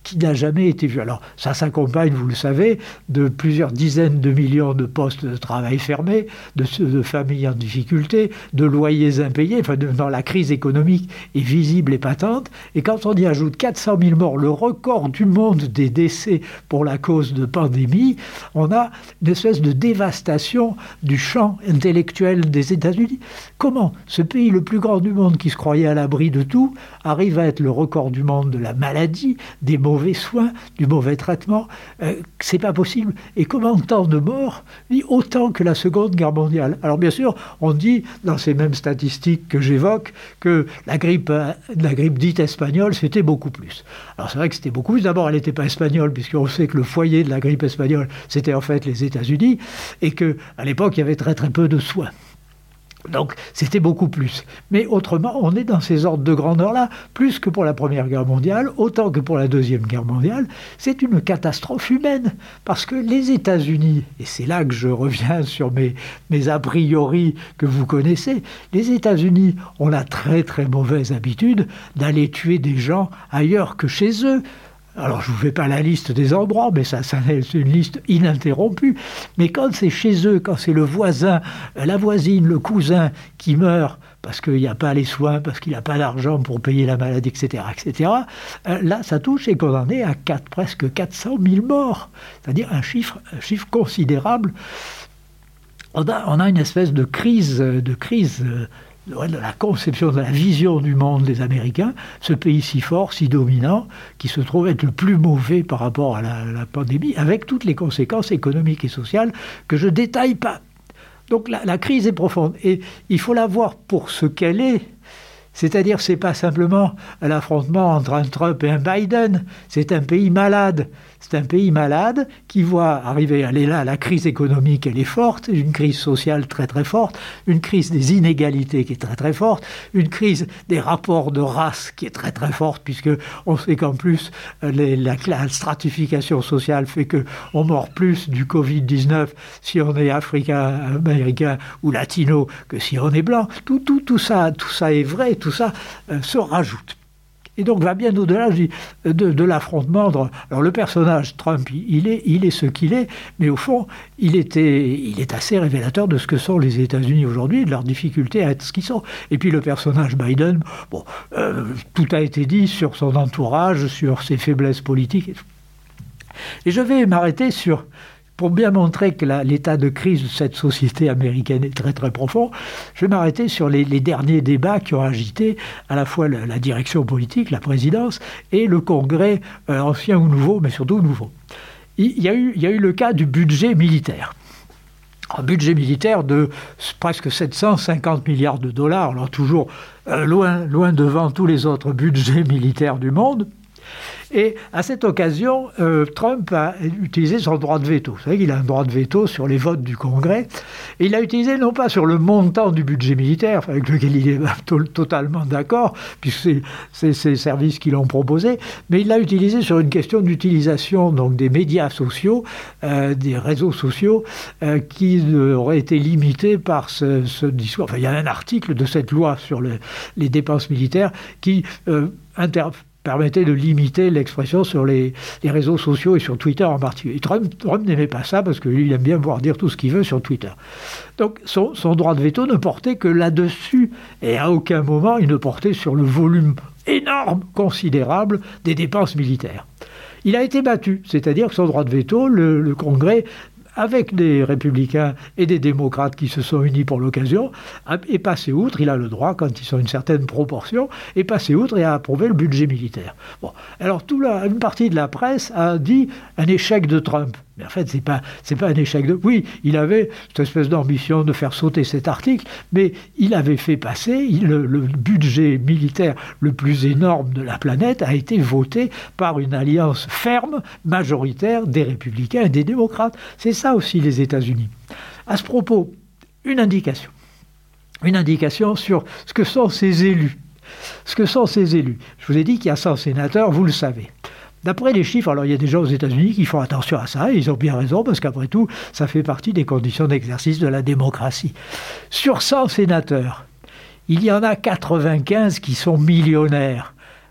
qui n'a jamais été vu. Alors, ça s'accompagne, vous le savez, de plusieurs dizaines de millions de postes de travail fermés, de, de familles en difficulté, de loyers impayés. Enfin, de, dans la crise économique est visible et patente. Et quand on y ajoute quatre cent mille morts, le record du monde des décès pour la cause de pandémie, on a une espèce de dévastation du champ intellectuel des États-Unis. Comment ce pays le plus grand du monde, qui se croyait à l'abri de tout, arrive à être le record du monde de la maladie, des mauvais soins, du mauvais traitement? euh, C'est pas possible. Et comment tant de morts? Autant que la Seconde Guerre mondiale. Alors bien sûr, on dit dans ces mêmes statistiques que j'évoque que la grippe, la grippe dite espagnole, c'était beaucoup plus. Alors c'est vrai que c'était beaucoup plus. D'abord, elle n'était pas espagnole, puisqu'on sait que le foyer de la grippe espagnole, c'était en fait les États-Unis, et qu'à l'époque, il y avait très très peu de soins. Donc, c'était beaucoup plus. Mais autrement, on est dans ces ordres de grandeur-là, plus que pour la Première Guerre mondiale, autant que pour la Deuxième Guerre mondiale. C'est une catastrophe humaine, parce que les États-Unis, et c'est là que je reviens sur mes, mes a priori que vous connaissez, les États-Unis ont la très très mauvaise habitude d'aller tuer des gens ailleurs que chez eux. Alors, je ne vous fais pas la liste des endroits, mais ça, ça c'est une liste ininterrompue. Mais quand c'est chez eux, quand c'est le voisin, la voisine, le cousin qui meurt parce qu'il n'y a pas les soins, parce qu'il n'a pas d'argent pour payer la maladie, et cetera, et cetera, là, ça touche et qu'on en est à quatre, presque quatre cent mille morts. C'est-à-dire un chiffre, un chiffre considérable. On a, on a une espèce de crise, de crise de la conception, de la vision du monde des Américains, ce pays si fort, si dominant, qui se trouve être le plus mauvais par rapport à la, la pandémie, avec toutes les conséquences économiques et sociales que je ne détaille pas. Donc la, la crise est profonde, et il faut la voir pour ce qu'elle est. C'est-à-dire, ce n'est pas simplement l'affrontement entre un Trump et un Biden, c'est un pays malade. C'est un pays malade qui voit arriver, elle est là, la crise économique, elle est forte, une crise sociale très très forte, une crise des inégalités qui est très très forte, une crise des rapports de race qui est très très forte, puisque on sait qu'en plus, les, la, la stratification sociale fait qu'on meurt plus du covid dix-neuf si on est africain, américain ou latino que si on est blanc. Tout, tout, tout, ça, tout ça est vrai, tout ça euh, se rajoute. Et donc va bien au-delà de, de l'affrontement. Alors le personnage Trump, il est, il est ce qu'il est, mais au fond, il, était, il est assez révélateur de ce que sont les États-Unis aujourd'hui, de leur difficulté à être ce qu'ils sont. Et puis le personnage Biden, bon, euh, tout a été dit sur son entourage, sur ses faiblesses politiques. Et, et je vais m'arrêter sur... Pour bien montrer que la, l'état de crise de cette société américaine est très très profond, je vais m'arrêter sur les, les derniers débats qui ont agité à la fois la, la direction politique, la présidence, et le Congrès, euh, ancien ou nouveau, mais surtout nouveau. Il y a eu, il y a eu le cas du budget militaire. Un budget militaire de presque sept cent cinquante milliards de dollars, alors toujours euh, loin, loin devant tous les autres budgets militaires du monde. Et à cette occasion, euh, Trump a utilisé son droit de veto. Vous savez qu'il a un droit de veto sur les votes du Congrès. Et il l'a utilisé non pas sur le montant du budget militaire, avec lequel il est totalement d'accord, puisque c'est, c'est, c'est les services qui l'ont proposé, mais il l'a utilisé sur une question d'utilisation donc, des médias sociaux, euh, des réseaux sociaux, euh, qui euh, auraient été limités par ce, ce discours. Enfin, il y a un article de cette loi sur le, les dépenses militaires qui euh, inter permettait de limiter l'expression sur les, les réseaux sociaux et sur Twitter en particulier. Et Trump, Trump n'aimait pas ça parce qu'il aime bien pouvoir dire tout ce qu'il veut sur Twitter. Donc son, son droit de veto ne portait que là-dessus et à aucun moment il ne portait sur le volume énorme, considérable des dépenses militaires. Il a été battu, c'est-à-dire que son droit de veto, le, le Congrès, avec des républicains et des démocrates qui se sont unis pour l'occasion, est passé outre, il a le droit, quand ils sont une certaine proportion, est passé outre et a approuvé le budget militaire. Bon, alors toute la, une partie de la presse a dit un échec de Trump. Mais en fait, c'est pas, c'est pas un échec de... Oui, il avait cette espèce d'ambition de faire sauter cet article, mais il avait fait passer, il, le, le budget militaire le plus énorme de la planète a été voté par une alliance ferme, majoritaire, des républicains et des démocrates. C'est ça aussi les États-Unis. À ce propos, une indication. Une indication sur ce que sont ces élus. Ce que sont ces élus. Je vous ai dit qu'il y a cent sénateurs, vous le savez. D'après les chiffres, alors il y a des gens aux États-Unis qui font attention à ça, et ils ont bien raison, parce qu'après tout, ça fait partie des conditions d'exercice de la démocratie. Sur cent sénateurs, il y en a quatre-vingt-quinze qui sont millionnaires.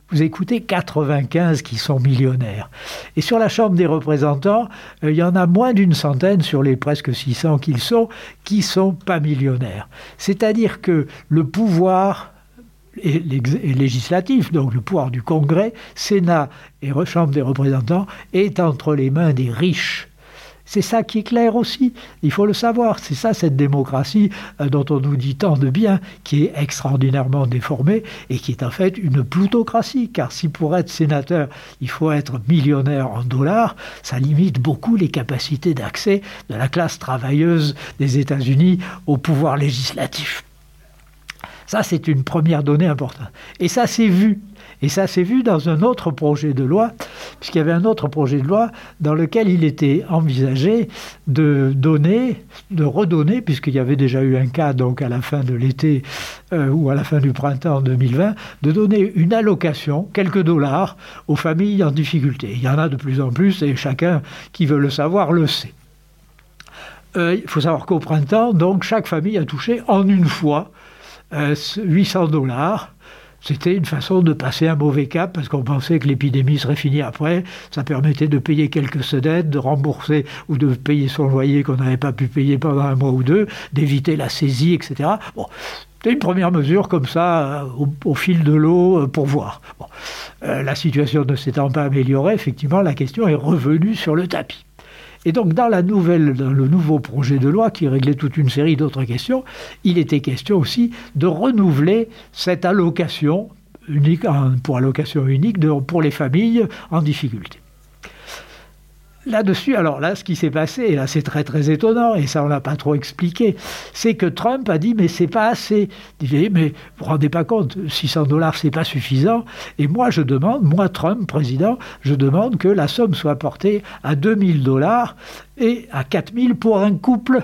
vous écoutez quatre-vingt-quinze qui sont millionnaires. Et sur la Chambre des représentants, euh, il y en a moins d'une centaine sur les presque six cents qu'ils sont, qui ne sont pas millionnaires. C'est-à-dire que le pouvoir et législatif, donc le pouvoir du Congrès, Sénat et Chambre des représentants, est entre les mains des riches. C'est ça qui est clair aussi, il faut le savoir. C'est ça, cette démocratie euh, dont on nous dit tant de bien, qui est extraordinairement déformée et qui est en fait une plutocratie. Car si pour être sénateur, il faut être millionnaire en dollars, ça limite beaucoup les capacités d'accès de la classe travailleuse des États-Unis au pouvoir législatif. Ça, c'est une première donnée importante. Et ça s'est vu. Et ça s'est vu dans un autre projet de loi, puisqu'il y avait un autre projet de loi dans lequel il était envisagé de donner, de redonner, puisqu'il y avait déjà eu un cas donc à la fin de l'été euh, ou à la fin du printemps deux mille vingt, de donner une allocation, quelques dollars, aux familles en difficulté. Il y en a de plus en plus et chacun qui veut le savoir le sait. Euh, il faut savoir qu'au printemps, donc, chaque famille a touché en une fois euh, huit cents dollars. C'était une façon de passer un mauvais cap parce qu'on pensait que l'épidémie serait finie après. Ça permettait de payer quelques dettes, de rembourser ou de payer son loyer qu'on n'avait pas pu payer pendant un mois ou deux, d'éviter la saisie, et cetera. Bon, c'était une première mesure comme ça, euh, au, au fil de l'eau, euh, pour voir. Bon. Euh, la situation ne s'étant pas améliorée, effectivement, la question est revenue sur le tapis. Et donc, dans, la nouvelle, dans le nouveau projet de loi qui réglait toute une série d'autres questions, il était question aussi de renouveler cette allocation unique, pour allocation unique de, pour les familles en difficulté. Là-dessus, alors là, ce qui s'est passé, et là c'est très très étonnant, et ça on l'a pas trop expliqué, c'est que Trump a dit mais c'est pas assez. Il dit mais vous vous rendez pas compte, six cents dollars c'est pas suffisant. Et moi je demande, moi Trump, président, je demande que la somme soit portée à deux mille dollars et à quatre mille pour un couple.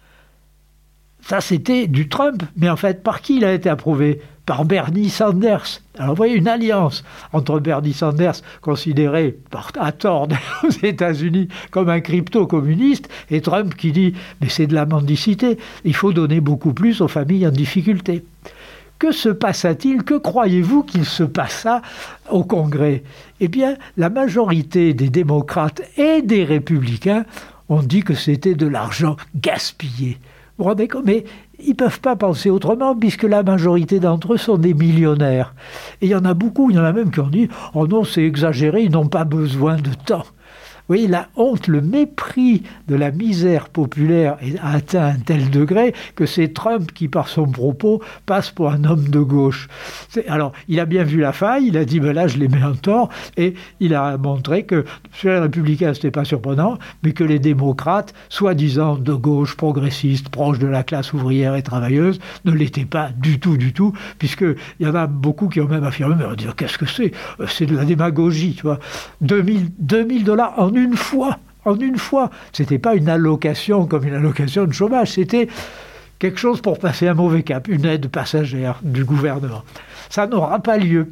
Ça c'était du Trump, mais en fait par qui il a été approuvé ? Par Bernie Sanders. Alors vous voyez une alliance entre Bernie Sanders, considéré par, à tort aux États-Unis comme un crypto-communiste, et Trump qui dit « mais c'est de la mendicité, il faut donner beaucoup plus aux familles en difficulté ». Que se passa-t-il ? Que croyez-vous qu'il se passa au Congrès ? Eh bien, la majorité des démocrates et des républicains ont dit que c'était de l'argent gaspillé. Vous vous rendez compte ? Mais ils ne peuvent pas penser autrement, puisque la majorité d'entre eux sont des millionnaires. Et il y en a beaucoup, il y en a même qui ont dit « Oh non, c'est exagéré, ils n'ont pas besoin de temps ». Vous voyez, la honte, le mépris de la misère populaire a atteint un tel degré que c'est Trump qui, par son propos, passe pour un homme de gauche. C'est, alors, il a bien vu la faille, il a dit ben « là, je les mets en tort », et il a montré que, sur les républicains, ce n'était pas surprenant, mais que les démocrates, soi-disant de gauche, progressistes, proches de la classe ouvrière et travailleuse, ne l'étaient pas du tout, du tout, puisqu'il y en a beaucoup qui ont même affirmé « mais on va dire, qu'est-ce que c'est ? C'est de la démagogie, tu vois. deux mille dollars en une fois, en une fois. C'était pas une allocation comme une allocation de chômage, c'était quelque chose pour passer un mauvais cap, une aide passagère du gouvernement. Ça n'aura pas lieu.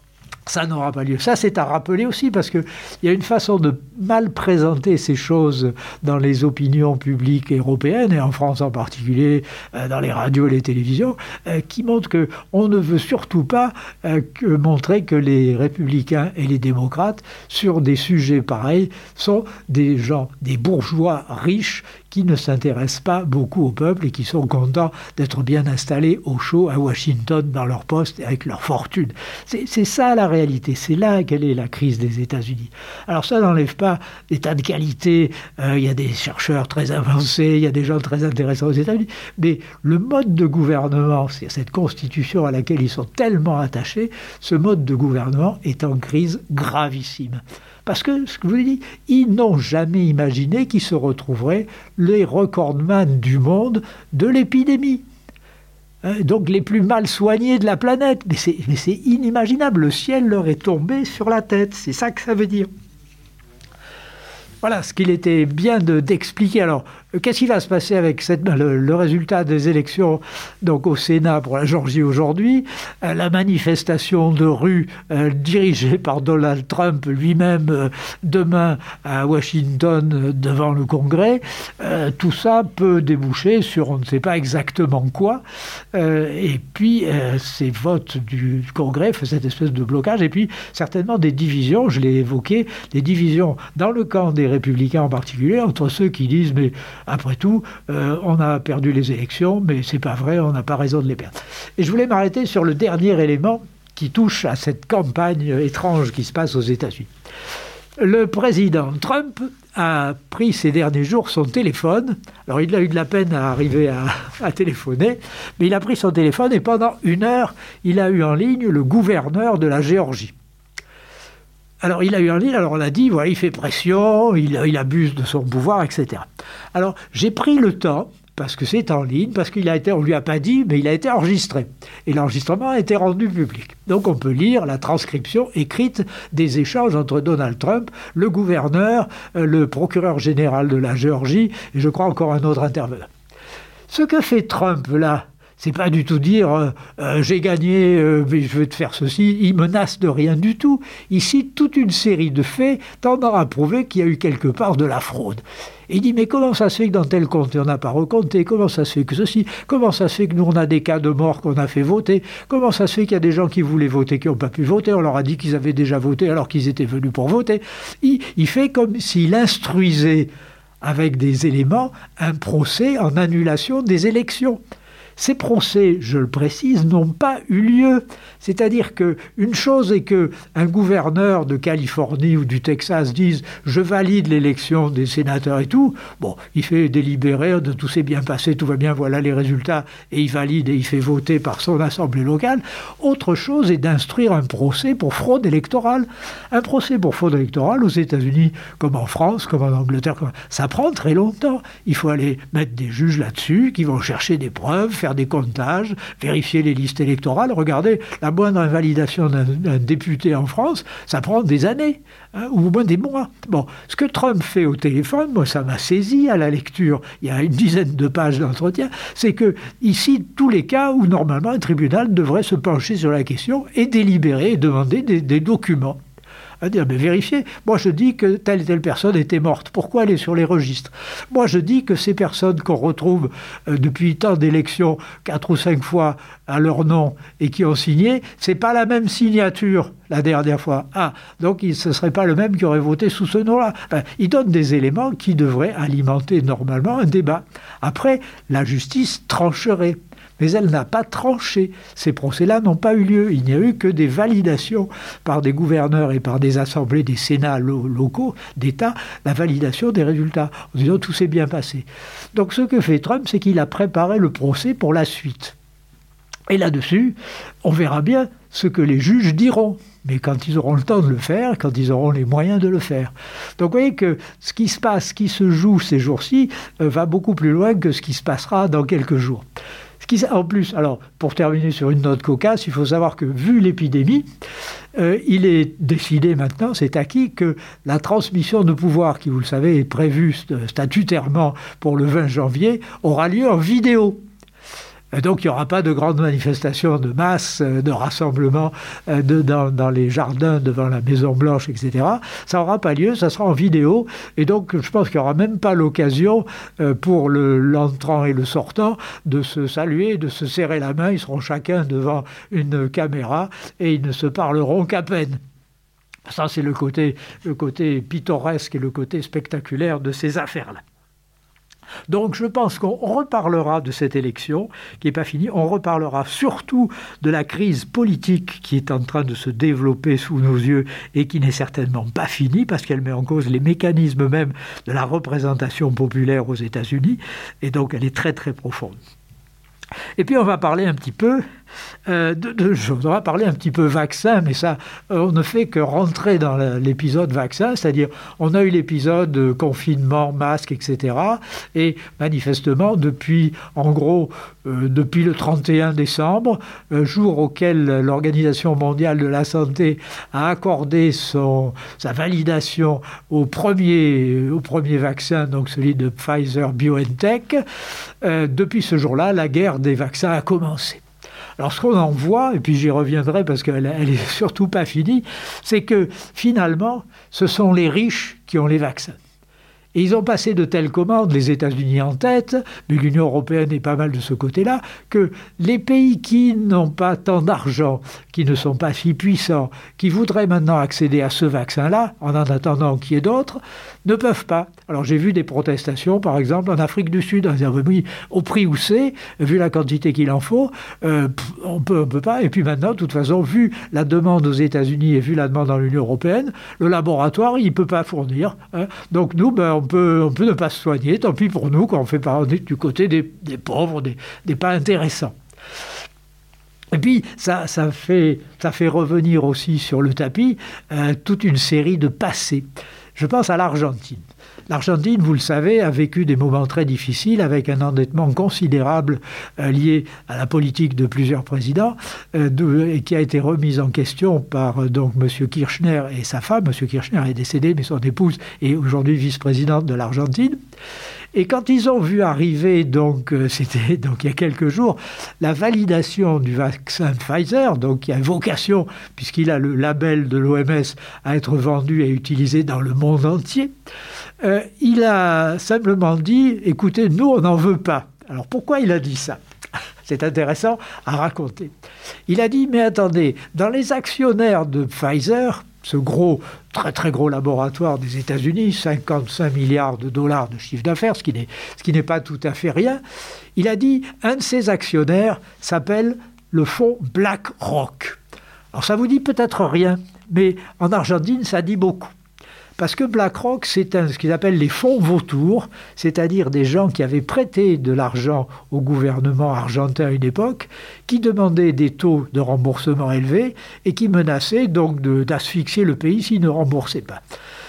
Ça n'aura pas lieu. Ça, c'est à rappeler aussi, parce qu'il y a une façon de mal présenter ces choses dans les opinions publiques européennes, et en France en particulier, euh, dans les radios et les télévisions, euh, qui montre qu'on ne veut surtout pas euh, que montrer que les républicains et les démocrates, sur des sujets pareils, sont des gens, des bourgeois riches, qui ne s'intéressent pas beaucoup au peuple et qui sont contents d'être bien installés au chaud à Washington dans leur poste avec leur fortune. C'est, c'est ça la réalité, c'est là quelle est la crise des États-Unis. Alors ça n'enlève pas des tas de qualités, euh, il y a des chercheurs très avancés, il y a des gens très intéressants aux États-Unis, mais le mode de gouvernement, c'est cette constitution à laquelle ils sont tellement attachés, ce mode de gouvernement est en crise gravissime. Parce que, ce que je vous ai dit, ils n'ont jamais imaginé qu'ils se retrouveraient les recordman du monde de l'épidémie. Hein, donc les plus mal soignés de la planète. Mais c'est, mais c'est inimaginable, le ciel leur est tombé sur la tête, c'est ça que ça veut dire. Voilà ce qu'il était bien de, d'expliquer. Alors, Qu'est-ce qui va se passer avec cette, le, le résultat des élections donc, au Sénat pour la Géorgie aujourd'hui? euh, La manifestation de rue euh, dirigée par Donald Trump lui-même euh, demain à Washington euh, devant le Congrès, euh, tout ça peut déboucher sur on ne sait pas exactement quoi. Euh, et puis euh, ces votes du Congrès font cette espèce de blocage. Et puis certainement des divisions, je l'ai évoqué, des divisions dans le camp des Républicains en particulier, entre ceux qui disent mais après tout, euh, on a perdu les élections, mais c'est pas vrai, on n'a pas raison de les perdre. Et je voulais m'arrêter sur le dernier élément qui touche à cette campagne étrange qui se passe aux États-Unis. Le président Trump a pris ces derniers jours son téléphone. Alors il a eu de la peine à arriver à, à téléphoner, mais il a pris son téléphone et pendant une heure, il a eu en ligne le gouverneur de la Géorgie. Alors il a eu en ligne, alors on a dit, voilà, il fait pression, il, il abuse de son pouvoir, et cetera. Alors j'ai pris le temps, parce que c'est en ligne, parce qu'il a été, on lui a pas dit, mais il a été enregistré. Et l'enregistrement a été rendu public. Donc on peut lire la transcription écrite des échanges entre Donald Trump, le gouverneur, le procureur général de la Géorgie, et je crois encore un autre intervenant. Ce que fait Trump là, c'est pas du tout dire euh, euh, j'ai gagné, euh, mais je vais te faire ceci. Il menace de rien du tout. Il cite toute une série de faits tendant à prouver qu'il y a eu quelque part de la fraude. Et il dit mais comment ça se fait que dans tel compte on n'a pas recompté? Comment ça se fait que ceci? Comment ça se fait que nous on a des cas de mort qu'on a fait voter? Comment ça se fait qu'il y a des gens qui voulaient voter qui n'ont pas pu voter? On leur a dit qu'ils avaient déjà voté alors qu'ils étaient venus pour voter. Il, il fait comme s'il instruisait avec des éléments un procès en annulation des élections. Ces procès, je le précise, n'ont pas eu lieu. C'est-à-dire qu'une chose est qu'un gouverneur de Californie ou du Texas dise « je valide l'élection des sénateurs et tout ». Bon, il fait délibérer, de tout s'est bien passé, tout va bien, voilà les résultats, et il valide et il fait voter par son assemblée locale. Autre chose est d'instruire un procès pour fraude électorale. Un procès pour fraude électorale aux États-Unis, comme en France, comme en Angleterre, ça prend très longtemps. Il faut aller mettre des juges là-dessus qui vont chercher des preuves, faire des comptages, vérifier les listes électorales. Regardez, la moindre invalidation d'un, d'un député en France, ça prend des années, hein, ou au moins des mois. Bon, ce que Trump fait au téléphone, moi ça m'a saisi à la lecture, il y a une dizaine de pages d'entretien, c'est qu'il cite tous les cas où normalement un tribunal devrait se pencher sur la question et délibérer et demander des, des documents. À dire, mais vérifiez. Moi, je dis que telle et telle personne était morte. Pourquoi elle est sur les registres? Moi, je dis que ces personnes qu'on retrouve euh, depuis tant d'élections, quatre ou cinq fois à leur nom, et qui ont signé, c'est pas la même signature la dernière fois. Ah, donc il, ce serait pas le même qui aurait voté sous ce nom-là. Enfin, il donne des éléments qui devraient alimenter normalement un débat. Après, la justice trancherait. Mais elle n'a pas tranché. Ces procès-là n'ont pas eu lieu. Il n'y a eu que des validations par des gouverneurs et par des assemblées, des sénats lo- locaux, d'État, la validation des résultats, en disant tout s'est bien passé. Donc ce que fait Trump, c'est qu'il a préparé le procès pour la suite. Et là-dessus, on verra bien ce que les juges diront. Mais quand ils auront le temps de le faire, quand ils auront les moyens de le faire. Donc vous voyez que ce qui se passe, ce qui se joue ces jours-ci, euh, va beaucoup plus loin que ce qui se passera dans quelques jours. Qui, en plus, alors pour terminer sur une note cocasse, il faut savoir que vu l'épidémie, euh, il est décidé maintenant, c'est acquis, que la transmission de pouvoir, qui vous le savez est prévue statutairement pour le vingt janvier, aura lieu en vidéo. Et donc il n'y aura pas de grandes manifestations de masse, de rassemblements de, dans, dans les jardins devant la Maison-Blanche, et cetera. Ça n'aura pas lieu, ça sera en vidéo. Et donc je pense qu'il n'y aura même pas l'occasion pour le, l'entrant et le sortant de se saluer, de se serrer la main. Ils seront chacun devant une caméra et ils ne se parleront qu'à peine. Ça, c'est le côté, le côté pittoresque et le côté spectaculaire de ces affaires-là. Donc je pense qu'on reparlera de cette élection qui n'est pas finie, on reparlera surtout de la crise politique qui est en train de se développer sous nos yeux et qui n'est certainement pas finie parce qu'elle met en cause les mécanismes même de la représentation populaire aux États-Unis et donc elle est très très profonde. Et puis on va parler un petit peu, euh, de, de, on va parler un petit peu vaccin, mais ça, on ne fait que rentrer dans l'épisode vaccin, c'est-à-dire on a eu l'épisode confinement, masque, et cetera. Et manifestement, depuis, en gros, euh, depuis le trente et un décembre, euh, jour auquel l'Organisation mondiale de la santé a accordé son, sa validation au premier, au premier vaccin, donc celui de Pfizer-BioNTech, euh, depuis ce jour-là, la guerre des vaccins a commencé. Alors ce qu'on en voit, et puis j'y reviendrai parce qu'elle n'est surtout pas finie, c'est que finalement, ce sont les riches qui ont les vaccins. Et ils ont passé de telles commandes, les États-Unis en tête, mais l'Union européenne est pas mal de ce côté-là, que les pays qui n'ont pas tant d'argent, qui ne sont pas si puissants, qui voudraient maintenant accéder à ce vaccin-là, en en attendant qu'il y ait d'autres, ne peuvent pas. Alors j'ai vu des protestations, par exemple, en Afrique du Sud, en disant, oui, au prix où c'est, vu la quantité qu'il en faut, euh, on peut, on peut pas. Et puis maintenant, de toute façon, vu la demande aux États-Unis et vu la demande dans l'Union européenne, le laboratoire, il ne peut pas fournir. Hein. Donc nous, ben, on peut, on peut ne pas se soigner, tant pis pour nous, quand on fait parler du côté des, des pauvres, des, des pas intéressants. Et puis, ça, ça, fait, ça fait revenir aussi sur le tapis euh, toute une série de passés. Je pense à l'Argentine. L'Argentine, vous le savez, a vécu des moments très difficiles avec un endettement considérable euh, lié à la politique de plusieurs présidents euh, de, et qui a été remise en question par euh, donc M. Kirchner et sa femme. M. Kirchner est décédé, mais son épouse est aujourd'hui vice-présidente de l'Argentine. Et quand ils ont vu arriver, donc euh, c'était donc il y a quelques jours, la validation du vaccin Pfizer, donc qui a vocation, puisqu'il a le label de l'O M S, à être vendu et utilisé dans le monde entier, euh, il a simplement dit, écoutez, nous on n'en veut pas. Alors pourquoi il a dit ça ? C'est intéressant à raconter. Il a dit, mais attendez, dans les actionnaires de Pfizer, ce gros, très très gros laboratoire des États-Unis, cinquante-cinq milliards de dollars de chiffre d'affaires, ce qui n'est, ce qui n'est pas tout à fait rien, il a dit, un de ses actionnaires s'appelle le fonds BlackRock. Alors ça vous dit peut-être rien, mais en Argentine, ça dit beaucoup. Parce que BlackRock, c'est un, ce qu'ils appellent les fonds vautours, c'est-à-dire des gens qui avaient prêté de l'argent au gouvernement argentin à une époque, qui demandaient des taux de remboursement élevés et qui menaçaient donc de, d'asphyxier le pays s'ils ne remboursaient pas.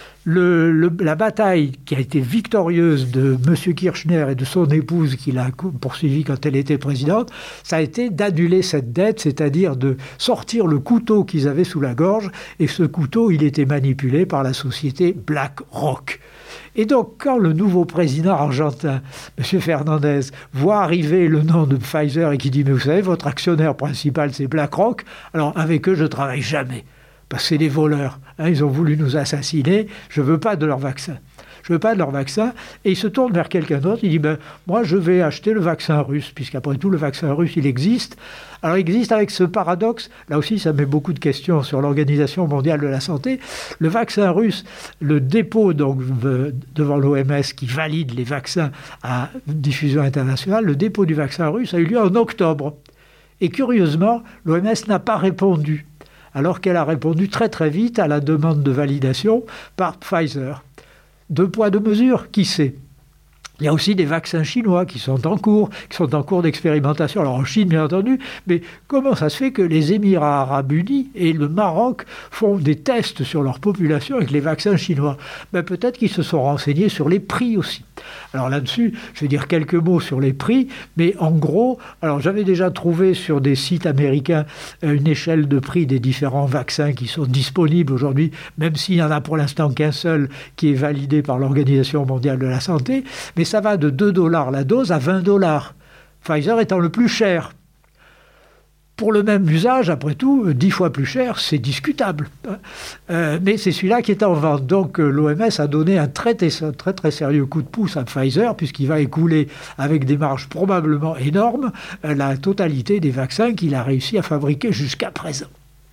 Le, le, la bataille qui a été victorieuse de M. Kirchner et de son épouse qui l'a poursuivi quand elle était présidente, ça a été d'annuler cette dette, c'est-à-dire de sortir le couteau qu'ils avaient sous la gorge, et ce couteau, il était manipulé par la société BlackRock. Et donc, quand le nouveau président argentin, M. Fernandez, voit arriver le nom de Pfizer et qui dit « Mais vous savez, votre actionnaire principal, c'est BlackRock, alors avec eux, je ne travaille jamais. » Parce que c'est des voleurs. Hein, ils ont voulu nous assassiner. Je ne veux pas de leur vaccin. Je ne veux pas de leur vaccin. Et il se tourne vers quelqu'un d'autre. Il dit, ben, moi, je vais acheter le vaccin russe, puisqu'après tout, le vaccin russe, il existe. Alors, il existe avec ce paradoxe. Là aussi, ça met beaucoup de questions sur l'Organisation mondiale de la santé. Le vaccin russe, le dépôt donc, devant l'O M S qui valide les vaccins à diffusion internationale, le dépôt du vaccin russe a eu lieu en octobre. Et curieusement, l'O M S n'a pas répondu, alors qu'elle a répondu très très vite à la demande de validation par Pfizer. Deux poids, deux mesures, qui sait ? Il y a aussi des vaccins chinois qui sont en cours, qui sont en cours d'expérimentation. Alors en Chine, bien entendu, mais comment ça se fait que les Émirats arabes unis et le Maroc font des tests sur leur population avec les vaccins chinois ? Ben, peut-être qu'ils se sont renseignés sur les prix aussi. Alors là-dessus, je vais dire quelques mots sur les prix, mais en gros, alors j'avais déjà trouvé sur des sites américains une échelle de prix des différents vaccins qui sont disponibles aujourd'hui, même s'il n'y en a pour l'instant qu'un seul qui est validé par l'Organisation mondiale de la santé, mais ça va de deux dollars la dose à vingt dollars. Pfizer étant le plus cher. Pour le même usage, après tout, dix fois plus cher, c'est discutable. Euh, mais c'est celui-là qui est en vente. Donc l'O M S a donné un très, très, très sérieux coup de pouce à Pfizer, puisqu'il va écouler avec des marges probablement énormes la totalité des vaccins qu'il a réussi à fabriquer jusqu'à présent.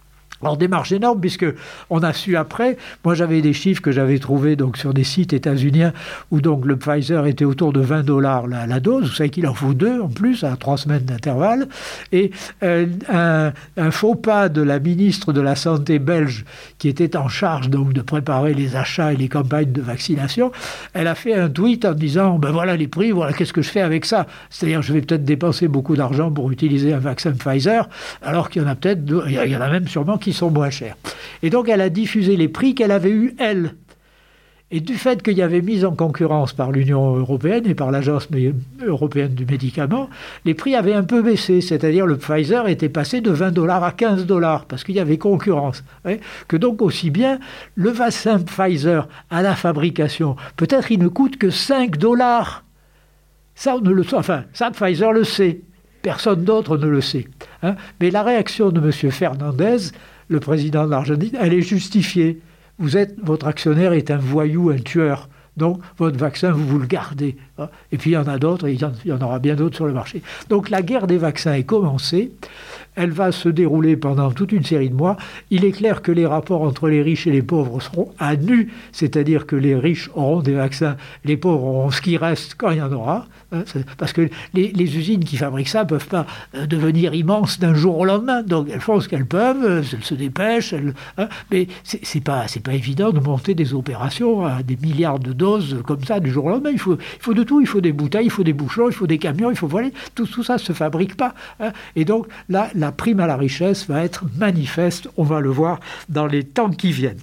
Alors, démarche énorme, puisqu'on a su après, moi j'avais des chiffres que j'avais trouvés donc, sur des sites états-uniens où donc, le Pfizer était autour de vingt dollars la, la dose. Vous savez qu'il en faut deux en plus, à trois semaines d'intervalle. Et euh, un, un faux pas de la ministre de la Santé belge qui était en charge donc, de préparer les achats et les campagnes de vaccination, elle a fait un tweet en disant ben voilà les prix, voilà qu'est-ce que je fais avec ça. C'est-à-dire je vais peut-être dépenser beaucoup d'argent pour utiliser un vaccin Pfizer, alors qu'il y en a peut-être, il y en a même sûrement qui sont moins chers. Et donc, elle a diffusé les prix qu'elle avait eus, elle. Et du fait qu'il y avait mise en concurrence par l'Union européenne et par l'Agence européenne du médicament, les prix avaient un peu baissé. C'est-à-dire le Pfizer était passé de vingt dollars à quinze dollars parce qu'il y avait concurrence. Ouais. Que donc, aussi bien, le vaccin Pfizer à la fabrication, peut-être il ne coûte que cinq dollars. Ça, on ne le sait. Enfin, ça, Pfizer le sait. Personne d'autre ne le sait. Hein. Mais la réaction de M. Fernandez, le président de l'Argentine, elle est justifiée. Vous êtes, votre actionnaire est un voyou, un tueur. Donc, votre vaccin, vous vous le gardez. Hein. Et puis, il y en a d'autres, et il y en aura bien d'autres sur le marché. Donc, la guerre des vaccins est commencée. Elle va se dérouler pendant toute une série de mois. Il est clair que les rapports entre les riches et les pauvres seront à nu, c'est-à-dire que les riches auront des vaccins, les pauvres auront ce qui reste quand il y en aura. Hein, parce que les, les usines qui fabriquent ça ne peuvent pas euh, devenir immenses d'un jour au lendemain. Donc elles font ce qu'elles peuvent, euh, elles se dépêchent. Elles, hein, mais c'est, c'est pas, c'est pas évident de monter des opérations à des milliards de doses comme ça du jour au lendemain. Il faut, il faut de tout. Il faut des bouteilles, il faut des bouchons, il faut des camions, il faut voler. Tout, tout ça ne se fabrique pas. Hein. Et donc là, la prime à la richesse va être manifeste. On va le voir dans les temps qui viennent.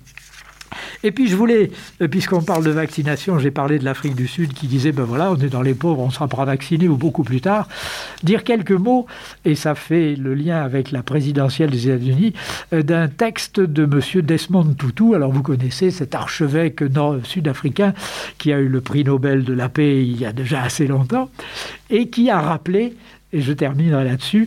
Et puis je voulais, puisqu'on parle de vaccination, j'ai parlé de l'Afrique du Sud qui disait, ben voilà, on est dans les pauvres, on ne sera pas vacciné ou beaucoup plus tard, dire quelques mots, et ça fait le lien avec la présidentielle des États-Unis, d'un texte de M. Desmond Tutu. Alors vous connaissez cet archevêque nord-sud-africain qui a eu le prix Nobel de la paix il y a déjà assez longtemps, et qui a rappelé, et je terminerai là-dessus,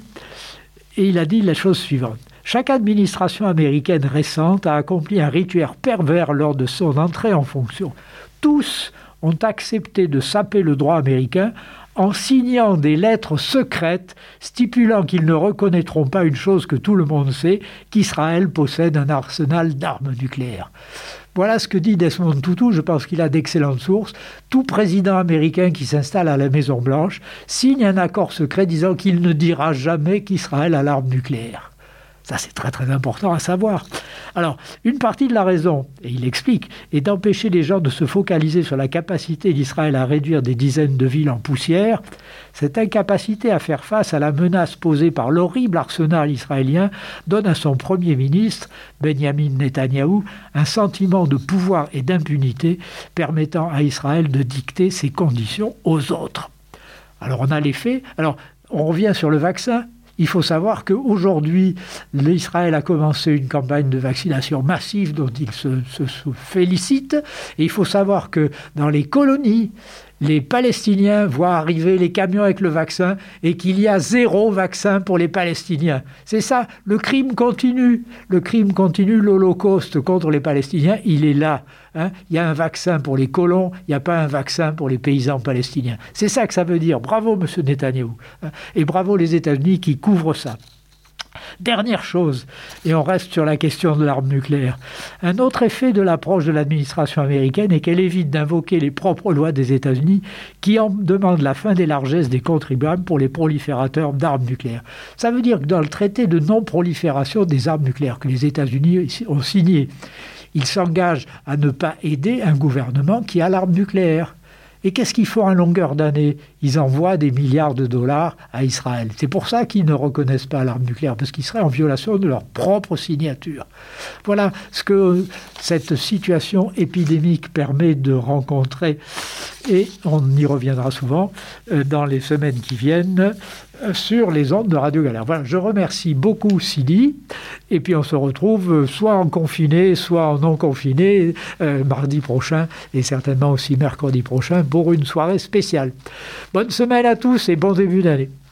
et il a dit la chose suivante. Chaque administration américaine récente a accompli un rituel pervers lors de son entrée en fonction. Tous ont accepté de saper le droit américain en signant des lettres secrètes stipulant qu'ils ne reconnaîtront pas une chose que tout le monde sait, qu'Israël possède un arsenal d'armes nucléaires. Voilà ce que dit Desmond Tutu, je pense qu'il a d'excellentes sources. Tout président américain qui s'installe à la Maison-Blanche signe un accord secret disant qu'il ne dira jamais qu'Israël a l'arme nucléaire. Ça, c'est très très important à savoir. Alors, une partie de la raison, et il explique, est d'empêcher les gens de se focaliser sur la capacité d'Israël à réduire des dizaines de villes en poussière. Cette incapacité à faire face à la menace posée par l'horrible arsenal israélien donne à son Premier ministre, Benjamin Netanyahou, un sentiment de pouvoir et d'impunité permettant à Israël de dicter ses conditions aux autres. Alors, on a les faits. Alors, on revient sur le vaccin. Il faut savoir qu'aujourd'hui, l'Israël a commencé une campagne de vaccination massive dont il se, se, se félicite. Et il faut savoir que dans les colonies, les Palestiniens voient arriver les camions avec le vaccin et qu'il y a zéro vaccin pour les Palestiniens. C'est ça, le crime continue. Le crime continue, l'Holocauste contre les Palestiniens, il est là. Hein. Il y a un vaccin pour les colons, il n'y a pas un vaccin pour les paysans palestiniens. C'est ça que ça veut dire. Bravo, M. Netanyahou. Hein. Et bravo les États-Unis qui couvrent ça. Dernière chose, et on reste sur la question de l'arme nucléaire. Un autre effet de l'approche de l'administration américaine est qu'elle évite d'invoquer les propres lois des États-Unis qui en demandent la fin des largesses des contribuables pour les proliférateurs d'armes nucléaires. Ça veut dire que dans le traité de non-prolifération des armes nucléaires que les États-Unis ont signé, ils s'engagent à ne pas aider un gouvernement qui a l'arme nucléaire. Et qu'est-ce qu'ils font à longueur d'année? Ils envoient des milliards de dollars à Israël. C'est pour ça qu'ils ne reconnaissent pas l'arme nucléaire, parce qu'ils seraient en violation de leur propre signature. Voilà ce que cette situation épidémique permet de rencontrer, et on y reviendra souvent dans les semaines qui viennent, sur les ondes de Radio Galère. Voilà, je remercie beaucoup Sidi, et puis on se retrouve soit en confiné, soit en non confiné, euh, mardi prochain, et certainement aussi mercredi prochain, pour une soirée spéciale. Bonne semaine à tous et bon début d'année.